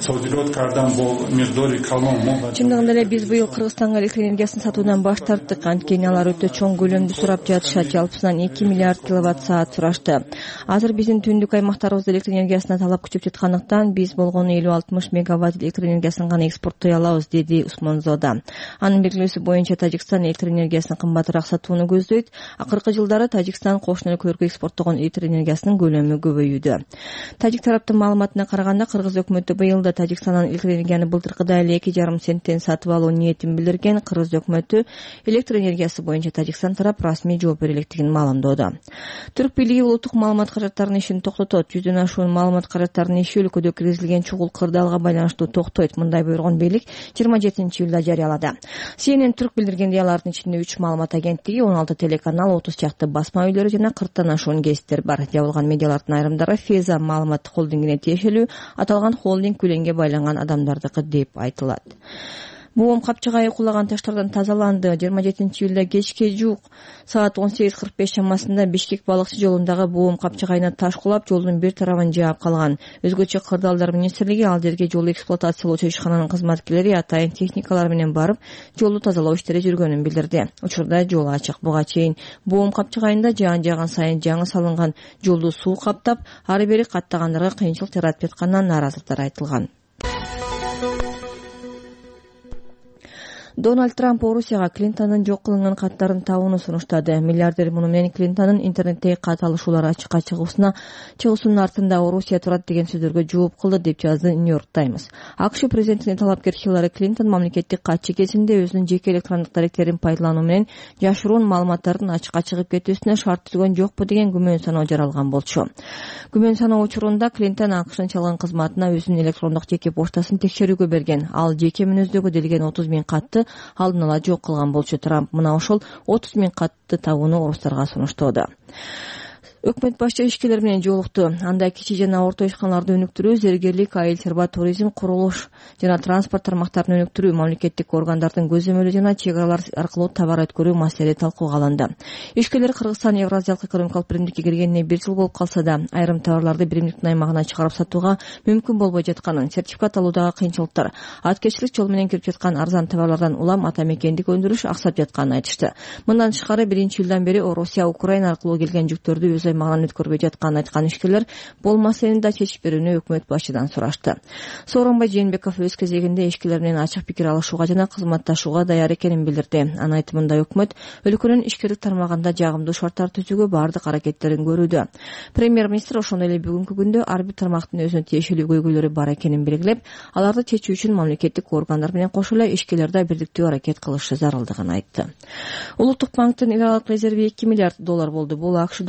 Чындыгында эле биз быйыл Кыргызстанга электр энергиясын сатуудан баш тарттык. Анткени алар өтө чоң көлөмдү сурап жатышат. Жалпысынан 2 миллиард киловатт саат сурашты. Азыр биздин түндүк аймактарыбызда электр энергиясына талап күчөп жаткандыктан биз болгону 50-60 мегаватт электр энергиясын гана экспорттой алабыз, деди Усманзода. Анын белгилөөсү боюнча Тажикстан электр энергиясын кымбатыраак сатууну көздөйт. Акыркы жылдары Тажикстан кошуна өлкөлөргө экспорттогон электр энергиясынын көлөмү көбөйүүдө. Тажик тараптын маалыматына караганда, Кыргыз өкмөтү быйыл Тажикстандан электр энергияны былтыркыдай эле 2,5 центтен сатып алуу ниетин билдирген. Кыргыз өкмөтү электр энергиясы боюнча Тажикстан тарап расмий жооп бере электигин маалымдоодо. Түрк бийлиги улуттук маалымат каражаттарынын ишин токтотот. 100дөн ашуун маалымат каражаттарынын иши өлкөдө киргизилген чугул кырдаалга байланыштуу токтойт. Мындай буйругун бийлик 27 июлда жарыялады. CNN Түрк билдиргендей, алардын ичинде 3 маалымат агенттиги, 16 телеканал, 30 чакты басма үйлөрү жана 40тан ашуун гезиттер бар. Жабылган медиалардын айрымдары Феза маалымат холдингине тиешелүү. Аталган холдинг күлөнгө байланган адамдардыкы деп айтылат. Буум капчыгайы кулаган таштардан тазаланды. 27 июлда кечке жуук саат 18:45 чамасында Бишкек балыкчы жолундагы буум капчыгайына таш кулап, жолдун бир тарабын жаап калган. Өзгөчө Кырдаалдар министрлиги ал жерге жол эксплуатациялоочу ишкананын кызматкерлери атайын техникалар менен барып, жолду тазалоо иштери жүргөнүн билдирди. Учурда жол ачык. Буга чейин буум капчыгайында жаан жааган сайын жаңы салынган жолду суу каптап, ары бери каттагандарга кыйынчылык жаратып жатканынан нааразылыктар айтылган. Дональд Трамп Орусияга Клинтондун жок кылынган каттарын табууну сунуштады. Миллиардер муну менен Клинтондун интернеттеги кат алышуулар ачыкка чыгуусунун артында Орусия турат деген сөздөргө жооп кылды, деп жазды New York Times. АКШ президентине талапкер Хиллари Клинтон мамлекеттик катчы кезинде өзүнүн жеке электрондук даректерин пайдалануу менен жашыруун маалыматтардын ачыкка чыгып кетүүсүнө шарт түзгөн жокпу деген күмөн саноо жаралган болчу. Күмөн саноо учурунда Клинтон АКШнын чалган кызматына өзүнүн электрондук жеке поштасын текшерүүгө берген. Ал жеке мүнөздөгө делген 30 000 катты алдын ала жок кылган болчу. Трамп мына ошол 30 000 катты табууну орустарга сунуштоодо. Өкмөт башчы ишкерлер менен жолукту. Анда кичи жана орто ишканаларды өнүктүрүү, зергерлик, айыл чарба, туризм, курулуш жана транспорт тармактарын өнүктүрүү, мамлекеттик органдардын көзөмөлү жана чек аралар аркылуу товар өткөрүү маселеси талкууга алынды. Ишкерлер Кыргызстан Евразиялык экономикалык биримдикке киргенине 1 жыл болуп калса да, айрым товарларды биримдиктин аймагына чыгарып сатууга мүмкүн болбой жатканын, сертификат алуудагы кыйынчылыктар, аткечилик жол менен кирип жаткан арзан товарлардан улам ата мекендик өндүрүш аксап жатканын айтышты. Мындан тышкары 1-июлдан бери Орусия, Украина аркылуу келген жүктөрдү өз аймагынан өткөрбөй жатканын айткан ишкерлер бул маселени да чечип берүүнү өкмөт башчыдан сурашты. Сооронбай Жээнбеков өз кезегинде ишкерлер менен ачык пикир алышууга жана кызматташууга даяр экенин билдирди. Анын айтымында өкмөт өлкөнүн ишкерлик тармагында жагымдуу шарттар түзүүгө бардык аракеттерин көрүүдө. Премьер-министр ошондой эле бүгүнкү күндө ар бир тармактын өзүнө тиешелүү көйгөйлөрү бар экенин белгилеп, аларды чечүү үчүн мамлекеттик органдар менен кошо эле ишкерлер да бирдиктүү аракет кылышы зарылдыгын айтты. Улуттук банктын эл аралык резерви $2 миллиард болду. Бул АКШ долларынын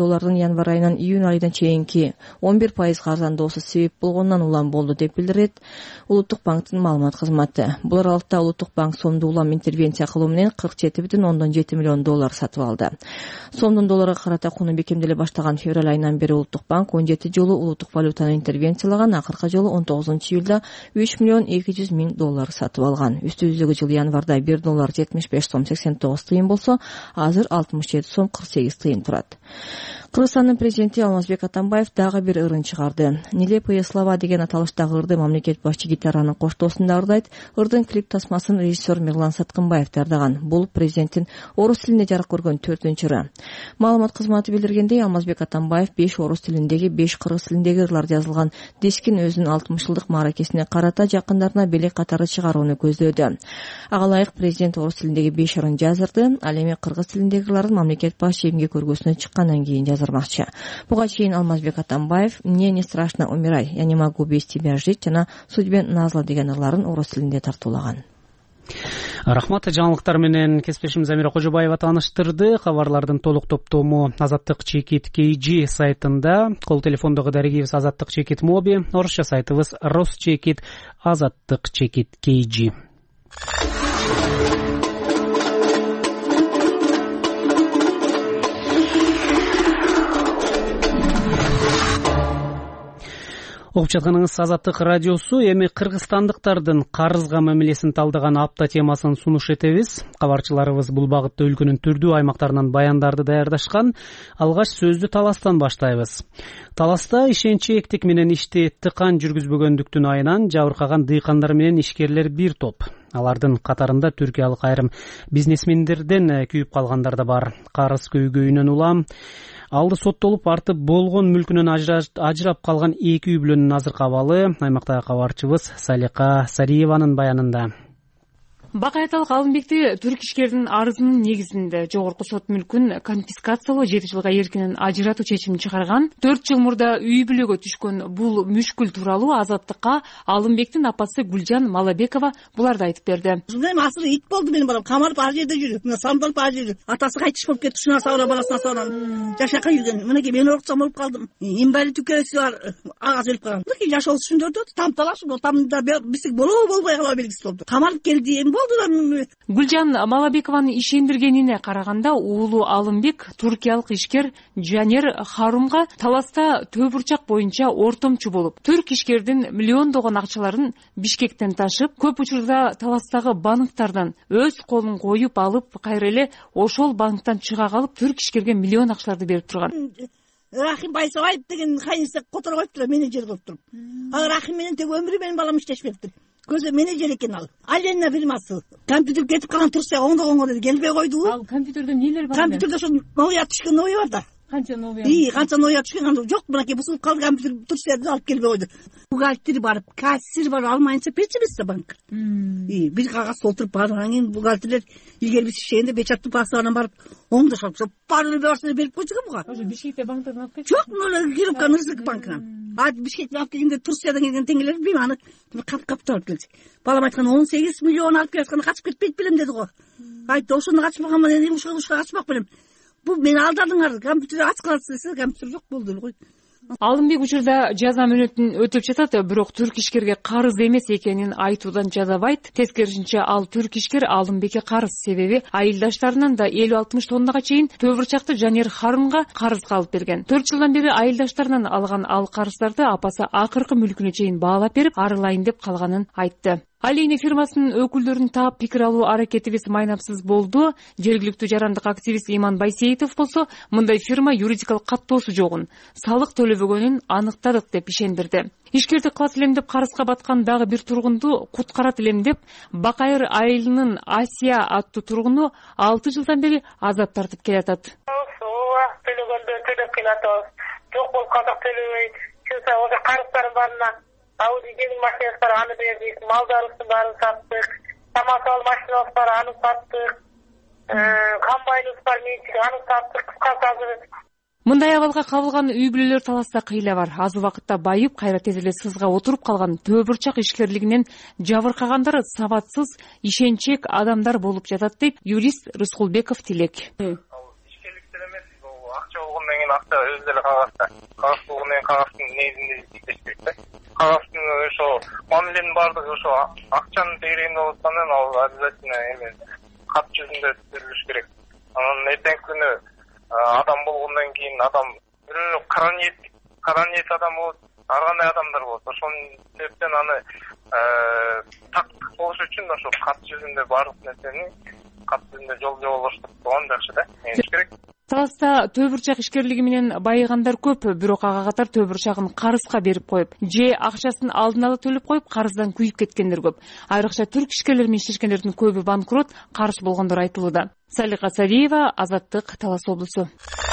январь айынан июнь айына чейинки 11% арзандоосу себеп болгонунан улам болду деп билдирет Улуттук банктын маалымат кызматы. Бул аралыкта Улуттук банк сомду улам интервенция кылуу менен $47,7 миллион сатып алды. Сомдун долларга карата кууну бекемделе баштаган февраль айынан бери Улуттук банк 17 жолу улуттук валютаны интервенциялаган, акыркы жолу 19-июлда $3,200 миң сатып алган. Үстүбүздөгү жыл январда $1.75.89 болсо, азыр $67.48 турат. Кыргызстандын президенти Алмазбек Атамбаев дагы бир ырын чыгарды. Нелепые слова деген аталыштагы ырды мамлекет башчы гитаранын коштоосунда ырдайт. Ырдын клип тасмасын режиссер Мирлан Саткынбаев даярдаган. Бул президенттин орус тилинде жарык көргөн 4-чү ыры. Маалымат кызматы билдиргендей, Алмазбек Атамбаев 5 орус тилиндеги, 5 кыргыз тилиндеги ырлар жазылган дискин өзүнүн 60 жылдык мааракесине карата жакындарына белек катары чыгарууну көздөөдө. Ага ылайык президент орус тилиндеги 5 ырын жаздырды. Ал эми кыргыз тилиндеги ырларын мамлекет башчы эмгек көргөсүнө чыккандан кийин жаздырмакчы. Буга чейин Алмазбек Атамбаев «Мне не страшно умирай, я не могу без тебя жить» жана «Судьбе назла» деген ырларын орус тилинде тартуулаган. Рахмат. Жаңылыктар менен кесиптешим Замира Кожобаева тааныштырды. Кабарлардын толук топтому Азаттык Чекит KG сайтында, кол телефондогу дарегибиз Азаттык Чекит Моби, орусча сайтыбыз Росчекит Азаттык Чекит KG. Угуп жатканыңыз Азаттык радиосу. Эми кыргызстандыктардын карызга мамилесин талдаган апта темасын сунуш этебиз. Кабарчыларыбыз бул багытта өлкөнүн түрдүү аймактарынан баяндарды даярдашкан. Алгач сөздү Таластан баштайбыз. Таласта ишенчээктик менен ишти тыкан жүргүзбөгөндүктүн айынан жабыркаган дыйкандар менен ишкерлер бир топ. Алардын катарында түркиялык айрым бизнесмендерден күйүп калгандар да бар. Карыз көйгөйүнөн улам алды соттолуп артып болгон мүлкүнөн ажырап калган 2 үй бүлөнүн азыркы абалы аймактагы кабарчыбыз Салика Сариеванын баянында. Бакаяталык Алымбекти түрк ишкердин арызынын негизинде жогорку сот мүлкүн конфискациялоо 7 жылга эркинен ажыратуу чечимин чыгарган. 4 жыл мурда үй бүлөгө түшкөн бул мүшкүл тууралуу Азаттыкка Алымбектин апасы Гүлжан Малабекова буларды айтып берди. Мен асыр ит болду, менин балам камалып ар жерде жүрүп, мына сандалып ар жерде. Атасы кайтыш болуп кетти, шуна сабыра баласына сабыран. Жашакка жүргөн. Мынакей мен оруксам болуп калдым. Инвалид түкөрөсү бар, агасы өлүп калган. Мынакей жашоосу түшүндүрдү. Тамталаш, бул тамда бисик болобу болбой калуу белгиси болду. Камалып келди. Гүлжан Малабекованы ишендиргенине караганда, уулу Алымбек туркиялык ишкер Жанер Харумга Таласта Төбүрчак боюнча ортомчу болуп, түрк ишкердин миллиондогон акчаларын Бишкектен ташып, көп учурда Таластагы банктардан өз колун коюп алып, кайра эле ошол банктан чыга калып, түрк ишкерге миллион акчаларды берип турган. Рахим Байсабаев деген кайнысы котор коюптур, менеджер кылып туруп. Ал Рахим менен тег өмүрү менин балам иштешпептир. Көзө менеджер экен ал. Алена фирмасы. Компьютер кетип калган Турция оңдогонго деди, келбей койду. Ал компьютерде эмнелер бар? Компьютерде ошо новый түшкөн новый бар да. Канча новый? Канча новый түшкөн жок, мынакей бузулуп калды компьютер Турциядан алып келбей койду. Бухгалтер бар, кассир бар, алмайынча печемес банк. Бир кагаз толтуруп баргандан кийин бухгалтерлер илгери биз ишегенде печаттуу паспортун барып оңдошуп, пароль барсын берип койчу буга. Ошо Бишкекте банктан алып келди. Жок, мына Кировканын Рызык банкынан. Бишкектен алып келгенде Турциядан келген теңелер билбейм, аны кап алып келди. Балам айткан 18 миллион алып келатканда качып кетпейт белем деди го. Айтты, ошону качпаганмын, эми ушуга качпак белем. Бул мени алдадыңар, компьютер ачкылат десе, компьютер жок болду эле кой. Алымбек учурда жаза мөөнөтүн өтүп жатат, бирок түрк ишкерге карыз эмес экенин айтуудан жазабайт. Тескерисинче ал түрк ишкер Алымбекке карыз, себеби айылдаштарынан да 50-60 тоннага чейин Төбүрчакты Жанер Харумга карыз калып берген. 4 жылдан бери айылдаштарынан алган ал карыздарды апасы акыркы мүлкүнө чейин баалап берип, арылайын деп калганын айтты. Алейне фирмасынын өкүлдөрүн таап пикир алуу аракетибиз майнапсыз болду. Жергиликтүү жарандык активист Иман Байсеитов болсо, мындай фирма юридикалык каттоосу жогун, салык төлөбөгөнүн аныктадык деп ишендирди. Ишкерди кылат элем деп карызга баткан дагы бир тургунду куткарат элем деп Бакайыр айылынын Асия аттуу тургуну 6 жылдан бери азап тартып келатат. Төлөгөндө кыйлатабыз. Жок болуп калсак төлөбөйт. Чынса ошо карыздарым барына Ауди жеңил машинасы бар, аны бердик, малдарыбыздын баарын саттык, самосвал машинабыз бар, аны саттык, комбайныбыз бар, менчик, аны саттык, кыскасы азыр. Мындай абалга кабылган үй бүлөлөр Таласта кыйла бар. Аз убакытта байып, кайра тез эле сызга отуруп калган Төбүрчак ишкерлигинен жабыркагандар сабатсыз, ишенчек адамдар болуп жатат дейт юрист Рыскулбеков Тилек. Ишкерликтер эмес, акча болгондон кийин акча өзү деле кагазда. Кагаз болгондон кийин кагаздын негизинде иштеш керек да. Кагаздын ошо мамиленин баардыгы ошо акчанын тегерегинде болуп аткандан ал обязательно эме кат жүзүндө түзүлүш керек. Анан эртеңки күнү адам болгондон кийин адам бирөө кара ниет адам болот, ар кандай адамдар болот. Ошонун себептен аны так болуш үчүн ошо кат жүзүндө баардык нерсени кат жүзүндө жолбоштуруп койгон жакшы да. Керек. Таласта төө бурчак ишкерлиги менен байыгандар көп, бирок ага катар төө бурчагын карызга берип коюп, же акчасын алдын ала төлөп коюп, карыздан күйүп кеткендер көп. Айрыкча түрк ишкерлери менен иштешкендердин көбү банкрот, карыз болгондор айтылууда. Салика Сариева, Азаттык, Талас облусу.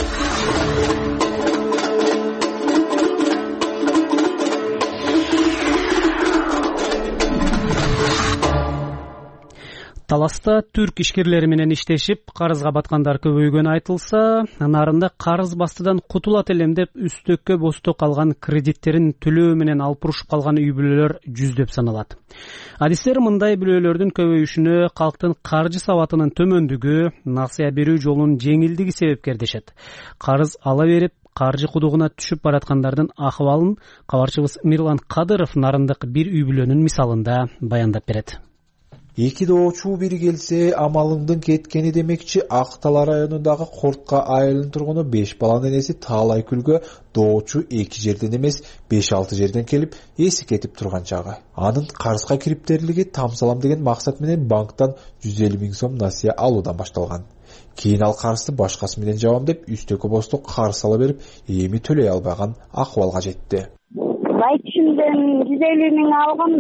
Таласта түрк ишкерлери менен иштешип, карызга баткандар көбөйгөнү айтылса, нарында карыз бастыдан кутулат элем деп үстөккө босток алган кредиттерин төлөө менен алып урушуп калган үй бүлөлөр жүздөп саналат. Адистер мындай бүлөлөрдүн көбөйүшүнө калктын каржы сабатынын төмөндүгү, насыя берүү жолунун жеңилдиги себепкер дешет. Карыз ала берип, каржы кудугуна түшүп бараткандардын акыбалын кабарчыбыз Мирлан Кадыров нарындык бир үй бүлөнүн мисалында баяндап берет. Эки доочу бири келсе, амалыңдын кеткени демекчи. Актала районундагы Кортко айылынын тургуну 5 баланын энеси Таалайкүлгө доочу 2 жерден эмес 5-6 жерден келип, эси кетип турган чагы. Анын карызга кириптерлиги тамсалам деген максат менен банктан 150 000 сом насыя алуудан башталган. Кийин ал карызды башкасы менен жабам деп үстөккө босток карыз ала берип, эми төлөй албаган акыбалга жетти. Айтышымдан 150 000 алгам,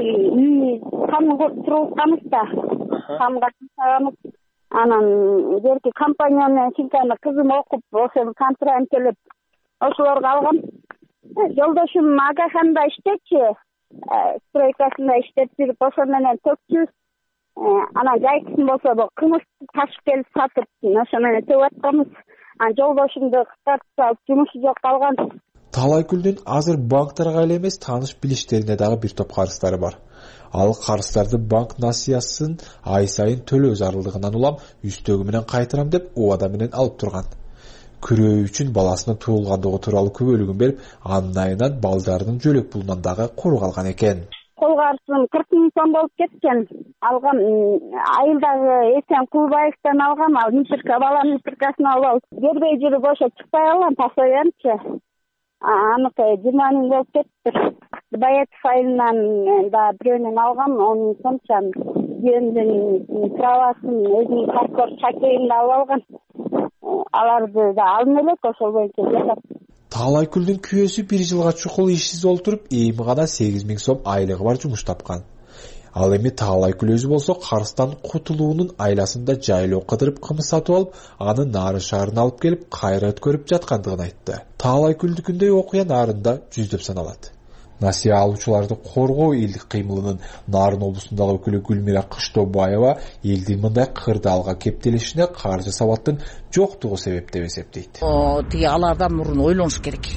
үй кам туруп да. Камга чыгамыз. Анан жерки компанияны кийинкана кызым окуп, ошол контракт келип, ошолорго алгам. Жолдошум Агаханда иштечи, стройкасында иштеп жүрүп, ошол менен төкчү. Анан жайкысын болсо кымыз ташып келип сатып, ошо менен төп атканбыз. Жолдошумду кыскартып салып, жумушу жок калган. Таалайкүлдүн азыр банктарга эле эмес, тааныш билиштерине дагы бир топ карыздары бар. Ал карыздарды банк насыясын ай сайын төлөө зарылдыгынан улам үстөгү менен кайтарам деп убада менен алып турган. Күрөө үчүн баласынын туулгандыгы тууралуу күбөлүгүн берип, анын айынан балдарынын жөлөк пулунан дагы куру калган экен. Кол карызым 40 000 сом болуп кеткен. Алгам айылдагы Эсен Кулбаевден алгам, ал баланын мисыркасын алып, бербей жүрүп ошо чыкпай алгам, постоянчы. Аныкы 20 000 болуп кетти. Баятов айылынан да бирөөнөн алгам, 10 000 сомчан. Күйөөмдүн правасын, өзүнүн паспорт шакегин да алып алган. Аларды да алып элек, ошол боюнча жашап. Таалайкүлдүн күйөөсү 1 жылга чукул ишсиз олтуруп, эми гана 8 000 сом айлыгы бар жумуш тапкан. Ал эми Таалайкүл өзү болсо карыздан кутулуунун айласында жайлоо кыдырып кымыз сатып алып, аны Нарын шаарына алып келип, кайра өткөрүп жаткандыгын айтты. Таалайкүлдүкүндөй окуя нарында жүздөп саналат. Насыя алуучуларды коргоо элдик кыймылынын Нарын облусундагы өкүлү Гүлмира Кыштобаева элдин мындай кырдаалга кептелишине каржы сабаттын жоктугу себеп деп эсептейт. Тиги алардан мурун ойлонуш керек.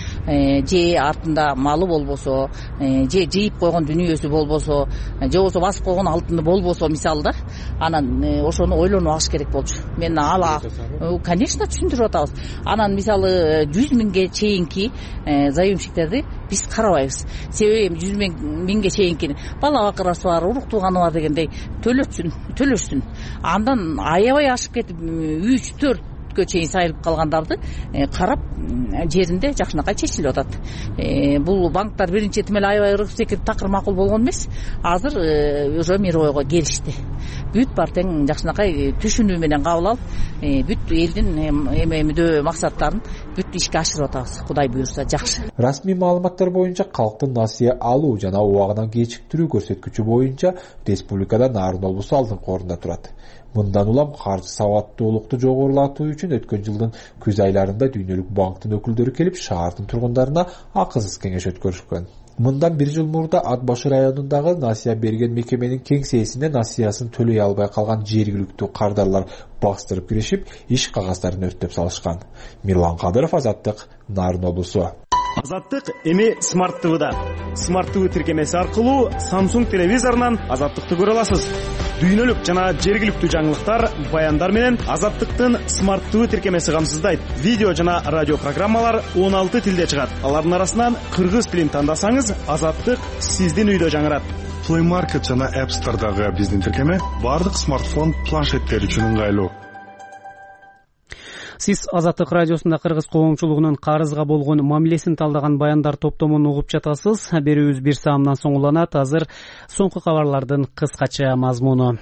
Же артында малы болбосо, же жыйып койгон дүнүйөсү болбосо, же болбосо басып койгон алтыны болбосо, мисалы да, анан ошону ойлонуп алыш керек болчу. Мен конечно түшүндүрүп атабыз. Анан мисалы 100 000ге чейинки заемщиктерди биз карабайбыз. Себеби 100 000ге чейинки бала бакырасы бар, урук тууганы бар дегендей төлөшсүн. Андан аябай ашып кетип 3-4 чейин сайылып калгандарды карап жеринде жакшынакай чечилип атат. Бул банктар биринчи этмеле аябай ыргып секирип такыр макул болгон эмес. Азыр уже мировойго келишти. Бүт бар тең жакшынакай түшүнүү менен кабыл алып, бүт элдин мүдөө максаттарын бүт ишке ашырып атабыз. Кудай буйрса жакшы. Расмий маалыматтар боюнча калктын насыя алуу жана убагынан кечиктирүү көрсөткүчү боюнча республикада Нарын облусу алдыңкы орунда турат. Мындан улам каржы сабаттуулукту жогорулатуу үчүн өткөн жылдын күз айларында дүйнөлүк банктын өкүлдөрү келип, шаардын тургундарына акысыз кеңеш өткөрүшкөн. Мындан 1 жыл мурда Ат башы районундагы насыя берген мекеменин кеңсесине насыясын төлөй албай калган жергиликтүү кардарлар бастырып киришип, иш кагаздарын өрттөп салышкан. Мирлан Кадыров, Азаттык, Нарын облусу. Азаттык эми Смарт ТВда. Смарт ТV тиркемеси аркылуу Samsung телевизорунан Азаттыкты көрө аласыз. дүйнөлүк жана жергиликтүү жаңылыктар, баяндар менен Азаттыктын смарт ТВ тиркемеси камсыздайт. Видео жана радио программалар 16 тилде чыгат. Алардын арасынан кыргыз тилин тандасаңыз, Азаттык сиздин үйдө жаңырат. Play Market жана App Store'дагы биздин тиркеме бардык смартфон, планшеттер үчүн ыңгайлуу. Сиз Азаттык радиосунда кыргыз коомчулугунун карызга болгон мамилесин талдаган баяндар топтомун угуп жатасыз. Берүүбүз бир саамдан соң уланат. Азыр соңку кабарлардын кыскача мазмуну.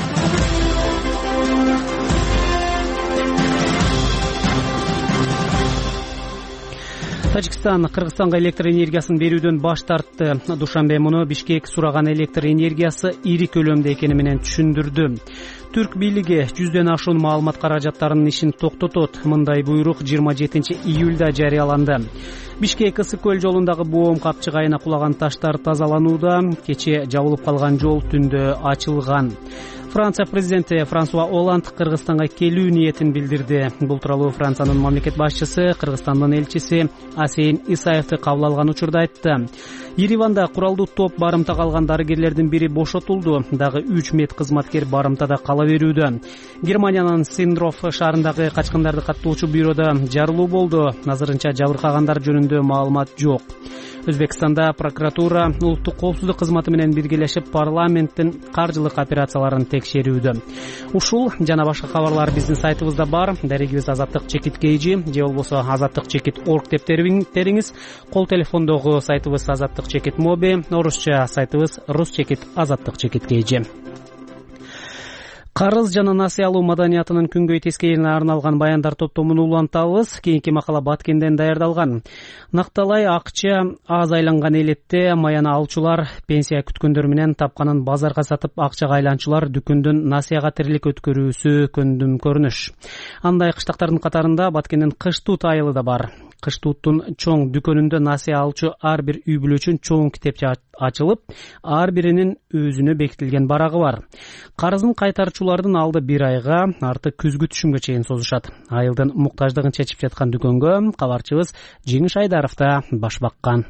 Тажикстан Кыргызстанга электр энергиясын берүүдөн баш тартты. Душанбе муну Бишкек сураган электр энергиясы ири көлөмдө экени менен түшүндүрдү. Түрк бийлиги 100дөн ашуун маалымат каражаттарынын ишин токтотот. Мындай буйрук 27 июлда жарыяланды. Бишкек Ысык-Көл жолундагы боом капчыгайына кулаган таштар тазаланууда. Кечээ жабылып калган жол түндө ачылган. Франция президенти Франсуа Оланд Кыргызстанга келүү ниетин билдирди. Бул тууралуу Франциянын мамлекет башчысы Кыргызстандын элчиси Асейин Исаевди кабыл алган учурда айтты. Ереванда куралдуу топ барымтага алган дарыгерлердин бири бошотулду. Дагы 3 медкызматкер барымтада кала берүүдө. Германиянын Синдров шаарындагы качкындарды каттоочу бюрода жарылуу болду. Азырынча жабыркагандар жөнүндө маалымат жок. Өзбекстанда прокуратура улуттук коопсуздук кызматы менен биргелешип парламенттин каржылык операцияларын текшерүүдө. Ушул жана башка кабарлар биздин сайтыбызда бар. Дарегибиз azattik.kg же болбосо azattik.org деп териңиз. Кол телефондогу сайтыбыз azattik.mobi, орусча сайтыбыз rus.azattik.kg. Карыз жана насыя алуу маданиятынын күнгөй тескерине арналган баяндар топтомун улантабыз. Кийинки макала Баткенден даярдалган. Накталай акча аз айланган элетте маяна алчулар пенсия күткөндөр менен тапканын базарга сатып акчага айланчулар дүкөндөн насыяга тирилик өткөрүүсү көндүм көрүнүш. Андай кыштактардын катарында Баткендин Кыштуут айылы да бар. Кыштууттун чоң дүкөнүндө насыя алчу ар бир үй бүлө үчүн чоң китепче ачылып, ар биринин өзүнө бекитилген барагы бар. Карызын кайтарчулардын алды 1 айга, арты күзгү түшүмгө чейин созушат. Айылдын муктаждыгын чечип жаткан дүкөнгө кабарчыбыз Жеңиш Айдаров да баш баккан.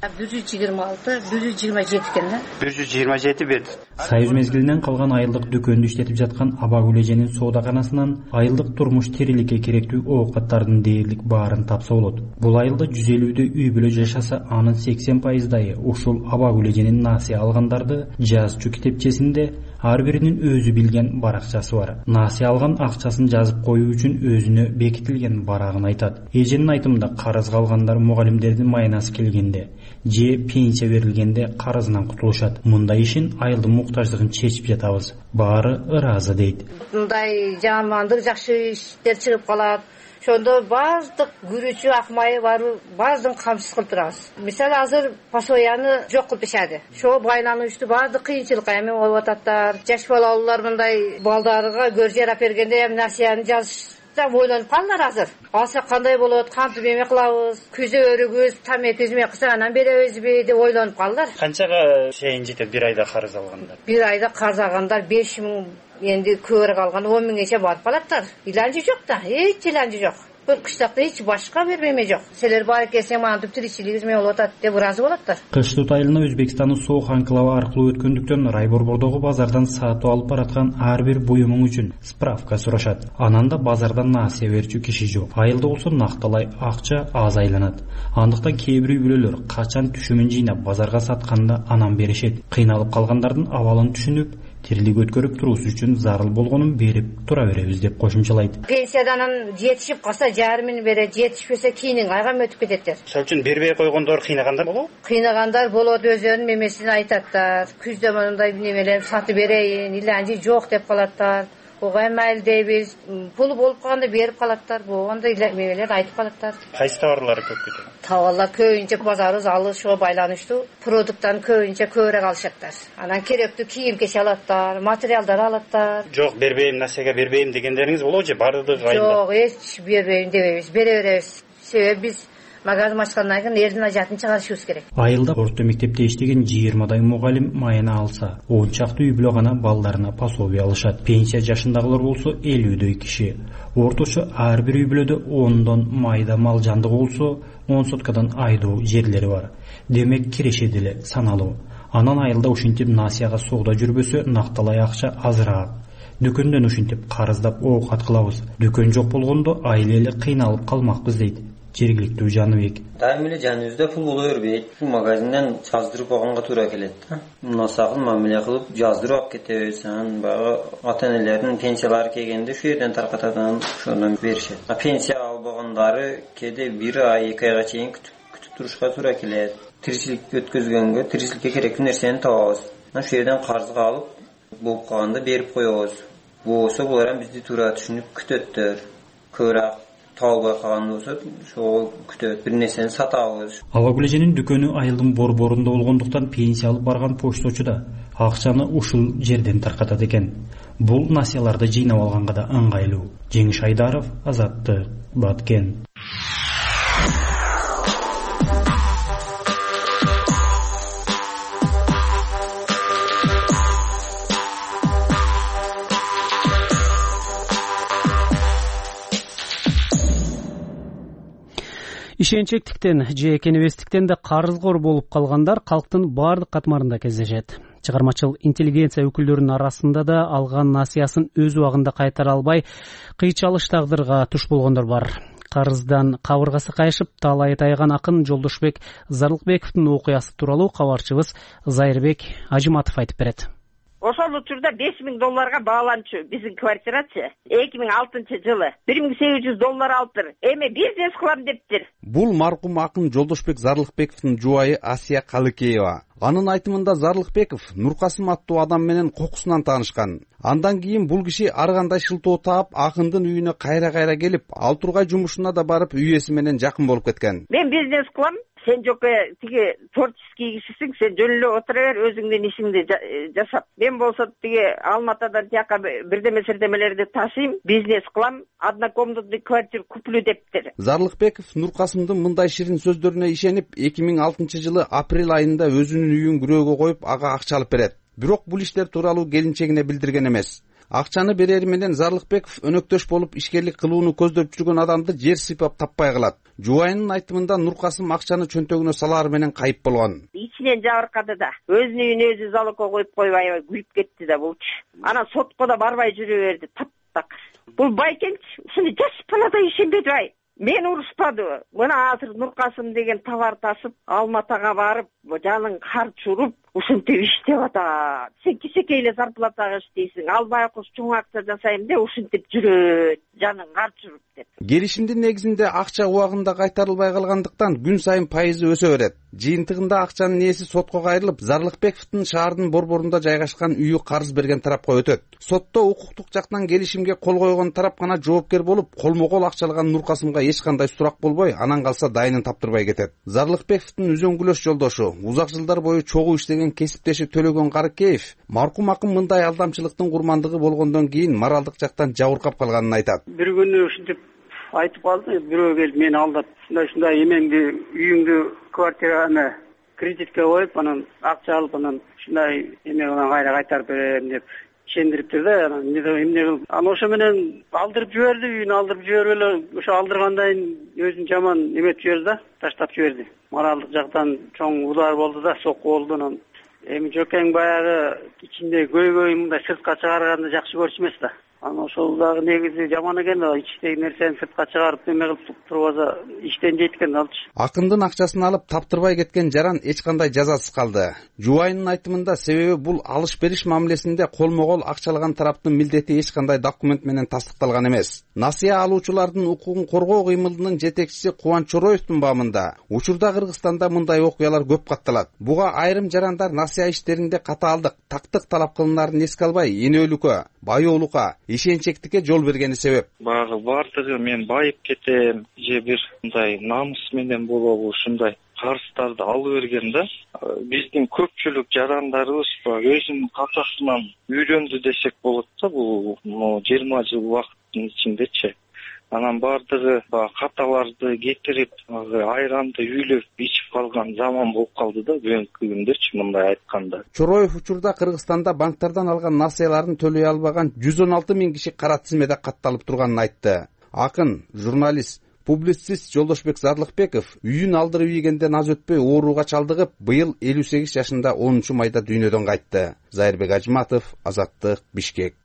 126, 127 экен да. 127 бет. Союз мезгилинен калган айылдык дүкөндү иштетип жаткан Абагүл эженин соодаканасынан айылдык турмуш тириликке керектүү оокаттардын дээрлик баарын тапса болот. Бул айылда 150 үй бүлө жашаса, анын 80% ушул Абагүл эженин насыя алгандарды жазчу китепчесинде ар биринин өзү билген баракчасы бар. Насыя алган акчасын жазып коюу үчүн өзүнө бекитилген барагын айтат. Эженин айтымында карызга алгандар мугалимдердин майнасы келгенде же пенсия берилгенде карызынан кутулушат. Мындай ишин айылдын муктаждыгын чечип жатабыз. Баары ыраазы дейт. Мындай жамандык жакшы иштер чыгып калат. Ошондо баардык күрүүчү акмайы барып баардыгын камсыз кылып турабыз. Мисалы азыр пасояны жок кылып бешади. Ошо байлануучту баардык кыйынчылыкка эми болуп ататтар. Жаш балалуулар мындай балдарга көр жарап бергенде эми насыяны жазышта ойлонуп калдылар азыр. Алсак кандай болот, кантип эме кылабыз, күзөөрүбүз, тамекибиз эме кылса анан беребизби деп ойлонуп калдылар. Канчага чейин жетет 1 айда карыз алгандар? 1 айда карыз алгандар 5 000, энди көбүрөөк алганда 10 000гече барып калаттар. Иланчы жок да, эч иланчы жок. Бул кыштакта эч башка бир эме жок. Силер бар экенсиң, мантип тиричилигиз эме болуп атат деп ыраазы болоттор. Кыштуут айылына Өзбекстандын соок анклавы аркылуу өткөндүктөн Райборбордогу базардан сатып алып бараткан ар бир буюмуң үчүн справка сурашат. Анан да базардан насыя берчү киши жок. Айылда болсо накталай акча аз айланат. Андыктан кээ бир үй бүлөлөр качан түшүмүн жыйнап базарга сатканда анан беришет. Кыйналып калгандардын абалын түшүнүп, тирилик өткөрүп туруусу үчүн зарыл болгонун берип тура беребиз деп кошумчалайт. Пенсиядан жетишип калса жарымын берет, жетишпесе кийинки айга өтүп кететтер. Ошол үчүн бербей койгондор кыйнагандар болобу? Кыйнагандар болот, өздөрүнүн мемесин айтаттар. Күздө мындай немелер сатып берейин, иланчы жок деп калаттар. Ого майыл дейбиз, пул болуп калганда берип калаттар, болгондо мемелер айтып калаттар. Кайсы товарлар көп кетет? Товарлар көбүнчө базарыбыз алышууга байланыштуу, продукттан көбүнчө көбүрөөк алышаттар. Анан керектүү кийим кече алаттар, материалдар алаттар. Жок, бербейм, насыяга бербейм дегендериңиз болобу же бардыгы айылда? Жок, эч бербейм дебейбиз, бере беребиз. Себеби биз магазин ачкандан кийин элдин ажатын чыгарышыбыз керек. Айылда орто мектепте иштеген 20дай мугалим майына алса, 10 чакты үй бүлө гана балдарына пособие алышат. Пенсия жашындагылар болсо 50дөй киши. Орточо ар бир үй бүлөдө 10дон майда мал жандыгы болсо 10 соткадан айдоо жерлери бар. Демек кирешеди эле саналуу. Анан айылда ушинтип насыяга соода жүрбөсө накталай акча азыраак. Дүкөндөн ушинтип карыздап оокат кылабыз. Дүкөн жок болгондо айыл эли кыйналып калмакпыз дейт жергиликтүү Жаныбек. Дайым эле жаныбызда пул боло бербейт. Пул магазинден жаздырып алганга туура келет да. Мына сакын мамиле кылып жаздырып алып кетебиз. Анан баягы ата-энелердин пенсиялары келгенде ушул жерден таркатадан ошондон беришет. Пенсия албагандары кээде 1 ай 2 айга чейин күтүп турушка туура келет. Тиричилик өткөзгөнгө тиричиликке керектүү нерсени табабыз. Ушул жерден карызга алып болуп калганда берип коебуз. Болсо булар бизди туура түшүнүп күтөттөр. Көбүрөөк табылбай калган болсо ошол күтөт, бир нерсени сатабыз. Албагүл эженин дүкөнү айылдын борборунда болгондуктан пенсия алып барган почточу да акчаны ушул жерден таркатат экен. Бул насыяларды жыйнап алганга да ыңгайлуу. Жеңиш Айдаров, Азаттык, Баткен. Ишенчектиктен же кенебестиктен да карызгор болуп калгандар калктын баардык катмарында кездешет. Чыгармачыл интеллигенция өкүлдөрүнүн арасында да алган насыясын өз убагында кайтара албай кыйчалыш тагдырга туш болгондор бар. Карыздан кабыргасы кайышып талай тайган акын Жолдошбек Зарлыкбековдун окуясы тууралуу кабарчыбыз Зайырбек Ажыматов айтып берет. Ошол учурда $5,000 бааланчу биздин квартирачы 2006-жылы $1,800 алыптыр. Эми бизнес кылам дептир. Бул маркум акын Жолдошбек Зарлыкбековдун жубайы Асия Калыкеева. Анын айтымында Зарлыкбеков Нуркасым аттуу адам менен кокусунан таанышкан. Андан кийин бул киши ар кандай шылтоо таап акындын үйүнө кайра келип, ал тургай жумушуна да барып үй ээси менен жакын болуп кеткен. Мен бизнес кылам. Сен жокко тиги творческий кишисиң, сен жөн эле отура бер, өзүңдүн ишиңди жашап. Мен болсо тиги Алматадан тияка бирдеме-сирдемелерди ташыйм, бизнес кылам, однокомнатный квартира куплю дептир. Зарлыкбеков Нуркасымдын мындай ширин сөздөрүнө ишенип, 2006-жылы апрель айында өзүнүн үйүн күрөөгө коюп, ага акча алып берет. Бирок бул иштер тууралуу келинчегине билдирген эмес. Акчаны берери менен Зарлыкбеков өнөктөш болуп ишкерлик кылууну көздөп жүргөн адамды жер сыйпап таппай калат. Жубайынын айтымында Нуркасым акчаны чөнтөгүнө салаар менен кайып болгон. Ичинен жабыркады да. Өзүнүн үйүнө өзү залогко коюп коюп аябай күлүп кетти да булчу. Анан сотко да барбай жүрө берди. Таптак. Бул байкенч ушуну жаш балада ишенбеди ай. Мен уруспады. Мына азыр Нуркасым деген товар ташып, Алматага барып, жаның карч уруп, ушинтип иштеп атат. Сен кичекей эле зарплатага иштейсиң, албай куш чоң акча жасайм деп ушинтип жүрөт, жаның карч уруп деп. Келишимдин негизинде акча убагында кайтарылбай калгандыктан күн сайын пайызы өсө берет. Жыйынтыгында акчанын ээси сотко кайрылып, Зарлыкбековдун шаардын борборунда жайгашкан үйү карыз берген тарапка өтөт. Сотто укуктук жактан келишимге кол койгон тарап гана жоопкер болуп, колмо-кол акчалаган Нуркасымга эч кандай сурак болбой, анан калса дайынын таптырбай кетет. Зарлыкбековдун үзөңгүлөш жолдошу, узак жылдар бою чогуу иштеген кесиптеши Төлөгөн Карыкеев маркум акын мындай алдамчылыктын курмандыгы болгондон кийин моралдык жактан жабыркап калганын айтат. Бир күнү ушинтип айтып калды, бирөө келип мени алдап, ушундай эмеңди, үйүңдү квартираны кредитке коюп, анан акча алып, анан ушундай эме менен кайра кайтарып берем деп ишендириптир да. Анан эмне кылып, анан ошо менен алдырып жиберди, үйүнү алдырып жиберип эле ошо алдыргандан өзүн жаман эметип жиберди да, таштап жиберди. Моралдык жактан чоң удар болду да, сокку болду. Анан эми жокең баягы ичинде көйгөй мындай сыртка чыгарганды жакшы көрчү эмес да. Анан ошол дагы негизи жаман экен да, ичтеги нерсени сыртка чыгарып эме кылып турбаса иштен жейт экен алчы. Акындын акчасын алып таптырбай кеткен жаран эч кандай жазасыз калды. Жубайынын айтымында себеби бул алыш-бериш мамилесинде колмо-кол акчалаган тараптын милдети эч кандай документ менен тастыкталган эмес. Насыя алуучулардын укугун коргоо кыймылынын жетекчиси Кубанч Чороевдун баамында учурда Кыргызстанда мындай окуялар көп катталат. Буга айрым жарандар насыя иштеринде катаалдык, тактык талап кылынаарын эске албай, энөлүккө, баyoолукка, ишенчектикке жол бергени себеп. Багы бардыгы мен байып кетем, же бир мындай намыс менен болобу ушундай карыздарды алып берген да. Биздин көпчүлүк жарандарыбыз өзүнүн катасынан үйрөндү десек болот да, бул 20 жыл убакыттын ичиндечи. Анан бардыгы каталарды кетирип, айранды үйлөп ичип калган заман болуп калды да бүгүнкү күндөрчү мындай айтканда. Чороев учурда Кыргызстанда банктардан алган насыяларын төлөй албаган 116 000 киши кара тизмеде катталып турганын айтты. Акын, журналист, Публицист Жолдошбек Зарлыкбеков үйүн алдырып ийгенден аз өтпөй ооруга чалдыгып, быйыл 58 жашында 10 майда дүйнөдөн кайтты. Зайырбек Ажматов, Азаттык, Бишкек.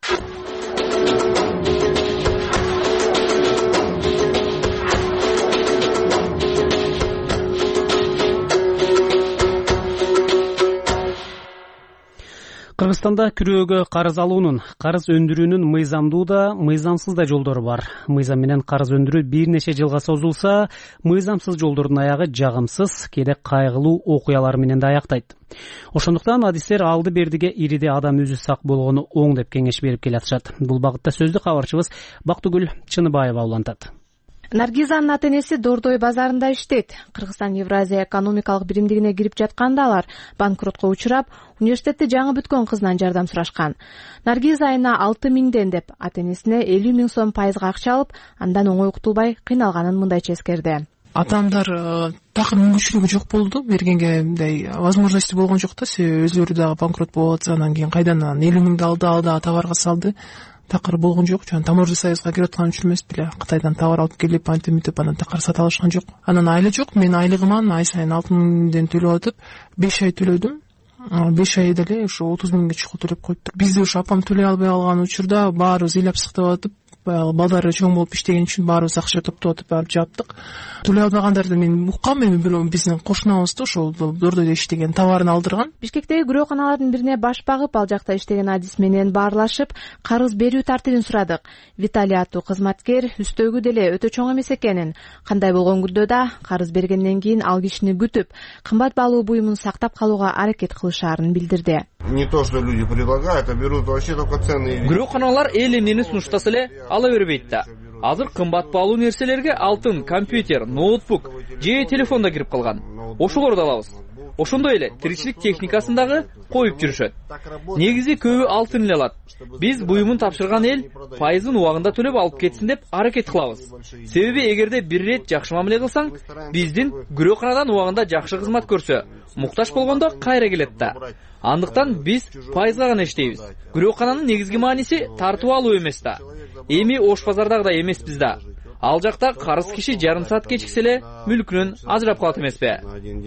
Кыргызстанда күрөөгө карыз алуунун, карыз өндүрүүнүн мыйзамдуу да, мыйзамсыз да жолдору бар. Мыйзам менен карыз өндүрүү бир нече жылга созулса, мыйзамсыз жолдордун аягы жагымсыз, кээде кайгылуу окуялар менен да аяктайт. Ошондуктан адистер алды бердиге ириде адам өзү сак болгону оң деп кеңеш берип келатышат. Бул багытта сөздү кабарчыбыз Бактыгүл Чыныбаева улантат. Наргизанын ата-энеси Дордой базарында иштейт. Кыргызстан Евразия экономикалык биримдигине кирип жатканда алар банкротко учурап, университетти жаңы бүткөн кызынан жардам сурашкан. Наргиза айына 6 миңден деп ата-энесине 50 миң сом пайызга акча алып, андан оңой уктулбай кыйналганын мындайча эскерди. Атамдар такыр мүмкүнчүлүгү жок болду, бергенге мындай возможности болгон жок да, себеби өзүлөрү дагы банкрот болуп атса, анан кийин кайдан 50 миңди алды, товарга салды. Такыр болгон жок. Жана таможня союзга кирип аткан үчүн эмес беле. Кытайдан товар алып келип, антип мынтип анан такыр сата алышкан жок. Анан айла жок. Мен айлыгыман ай сайын 6 миңден төлөп атып, 5 ай төлөдүм. 5 айда эле ушу 30 миңге чукул төлөп коюптур. Бизде ушу апам төлөй албай калган учурда баарыбыз ыйлап сыктап атып, баягы балдары чоң болуп иштеген үчүн баарыбыз акча топтоп атып барып жаптык. Төлөй албагандарды мен уккам, эми биздин кошунабызды ошол Дордойдо иштеген товарын алдырган. Бишкектеги күрөканалардын бирине баш багып, ал жакта иштеген адис менен баарлашып, карыз берүү тартибин сурадык. Виталий аттуу кызматкер үстөгү деле өтө чоң эмес экенин, кандай болгон күндө да карыз бергенден кийин ал кишини күтүп, кымбат баалуу буюмун сактап калууга аракет кылышаарын билдирди. Не то, что люди предлагают, а берут вообще только ценные вещи. Күрөканалар эл эмнени сунуштаса эле ала бербейт да. Азыр кымбат баалуу нерселерге алтын, компьютер, ноутбук же телефон да кирип калган. Ошолорду алабыз. Ошондой эле тиричилик техникасын дагы коюп жүрүшөт. Негизи көбү алтын эле алат. Биз буюмун тапшырган эл пайызын убагында төлөп алып кетсин деп аракет кылабыз. Себеби эгерде бир рет жакшы мамиле кылсаң, биздин күрөканадан убагында жакшы кызмат көрсө, муктаж болгондо кайра келет да. Андыктан биз пайызга гана иштейбиз. Күрөкананын негизги мааниси тартып алуу эмес да. Эми Ош базардагы да эмеспиз да. Ал жакта карыз киши жарым саат кечиксе эле мүлкүнөн ажырап калат эмеспи?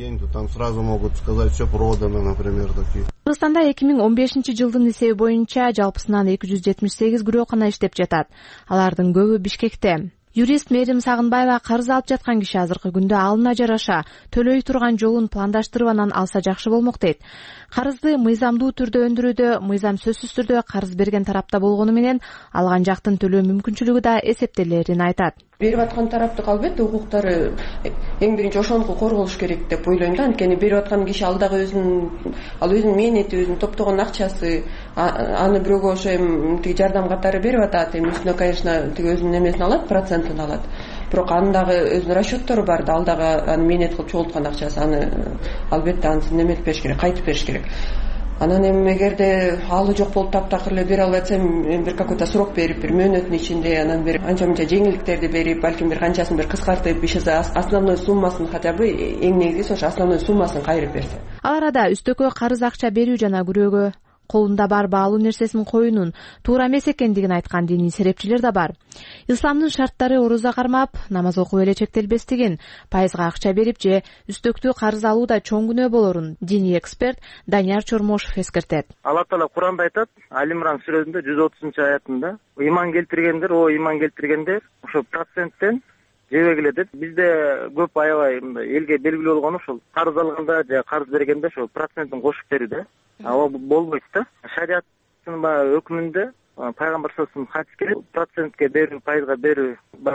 Кыргызстанда 2015-жылдын эсеби боюнча жалпысынан 278 күрөкана иштеп жатат. Алардын көбү Бишкекте. Юрист Мерим Сагынбаева карыз алып жаткан киши азыркы күндө алына жараша төлөй турган жолун пландаштырып анан алса жакшы болмок дейт. Карызды мыйзамдуу түрдө өндүрүүдө мыйзам сөзсүз түрдө карыз берген тарапта болгону менен алган жактын төлөө мүмкүнчүлүгү да эсептелерин айтат. Берип аткан тараптык албетте укуктары эң биринчи ошондуку корголуш керек деп ойлойм да. Анткени берип аткан киши ал дагы өзүнүн мээнети, өзүнүн топтогон акчасы, аны бирөөгө ошо эми тиги жардам катары берип атат. Эми үстүнө, конечно, тиги өзүнүн эмесин алат, процентин алат. Бирок анын дагы өзүнүн расчеттори бар да, ал дагы аны мээнет кылып чогулткан акчасы, аны албетте ансын эметип бериш керек, кайтып бериш керек. Анан эми эгерде алы жок болуп таптакыр эле бере албай атсам, бир какой-то срок берип, бир мөөнөттүн ичинде анан бир анча-мынча жеңилдиктерди берип, балким бир канчасын бир кыскартып, основной суммасын хотя бы эң негизгиси ошо основной суммасын кайрып берсе. Ал арада үстөккө карыз акча берүү жана күрөөгө колунда бар баалуу нерсесин коюунун туура эмес экендигин айткан диний серепчилер да бар. Исламдын шарттары оруза кармап, намаз окуп эле чектелбестигин, пайызга акча берип же үстөктүү карыз алууда чоң күнөө болорун диний эксперт Данияр Чормошев эскертет. Алла Таала Куранда айтат, Алимран сүрөсүндө 130-аятында, ыйман келтиргендер, о ыйман келтиргендер, ошо проценттен жебегиле деп. Бизде көп аябай элге белгилүү болгону ушул карыз алганда же карыз бергенде ошо процентин кошуп берүү да. Ал болбойт да. Шариаттын өкүмүндө пайгамбар саллаллаху алейхи хадис келет, процентке берүү, пайызга берүү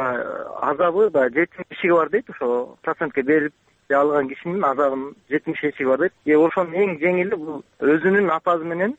азабы 70 кишиге бар дейт. Ошо процентке берип алган кишинин азабынын 70 кишиге бар дейт. Ошонун эң жеңили бул өзүнүн апазы менен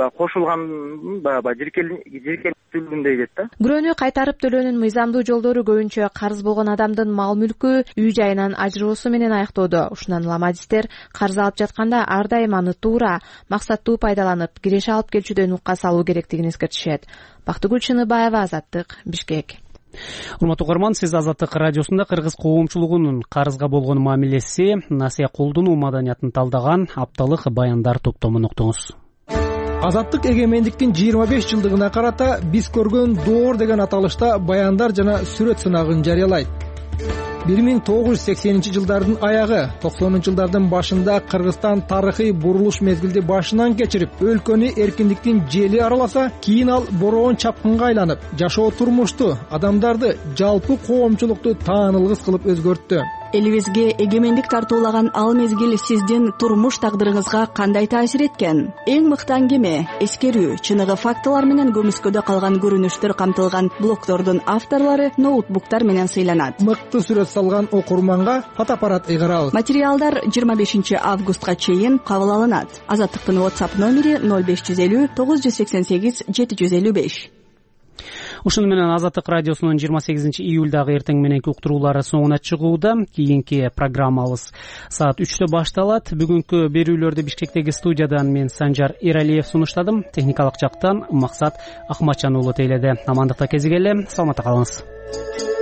кошулган жиркелүүлүгүндөй дейт да. Күрөөнү кайтарып төлөөнүн мыйзамдуу жолдору көбүнчө карыз болгон адамдын мал мүлкү, үй жайынан ажыроосу менен аяктоодо. Ушундан улам адистер карыз алып жатканда ар дайым аны туура, максаттуу пайдаланып, киреше алып келчүдөн укка салуу керектигин эскертишет. Бактыгүл Чыныбаева, Азаттык, Бишкек. Урматтуу угарман, сиз Азаттык радиосунда кыргыз коомчулугунун карызга болгон мамилеси, насыя колдонуу маданиятын талдаган апталык баяндар топтомун уктуңуз. Азаттык эгемендиктин 25 жылдыгына карата биз көргөн доор деген аталышта баяндар жана сүрөт сынагын жарыялайт. 1980-жылдардын аягы 90-жылдардын башында Кыргызстан тарыхый бурулуш мезгилди башынан кечирип, өлкөнү эркиндиктин жели араласа, кийин ал бороон чапкынга айланып, жашоо турмушту, адамдарды, жалпы коомчулукту таанылгыс кылып өзгөрттү. Элибизге эгемендик тартуулаган ал мезгил сиздин турмуш тагдырыңызга кандай таасир эткен? Эң мыкты аңгеме, эскерүү, чыныгы фактылар менен көмүскөдө калган көрүнүштөр камтылган блогдордун авторлору ноутбуктар менен сыйланат. Мыкты сүрөт салган окурманга фотоаппарат ыйгарабыз. Материалдар 25 августка чейин кабыл алынат. Азаттыктын WhatsApp номери 0550 988 755. Ушуну менен Азаттык радиосунун 28 июлдагы эртең мененки уктуруулары соңуна чыгууда. Кийинки программабыз саат 3-тө башталат. Бүгүнкү берүүлөрдү Бишкектеги студиядан мен Санжар Эралиев сунуштадым. Техникалык жактан Максат Ахматжан уулу тейледи. Амандыкта кезигели, саламатта калыңыз.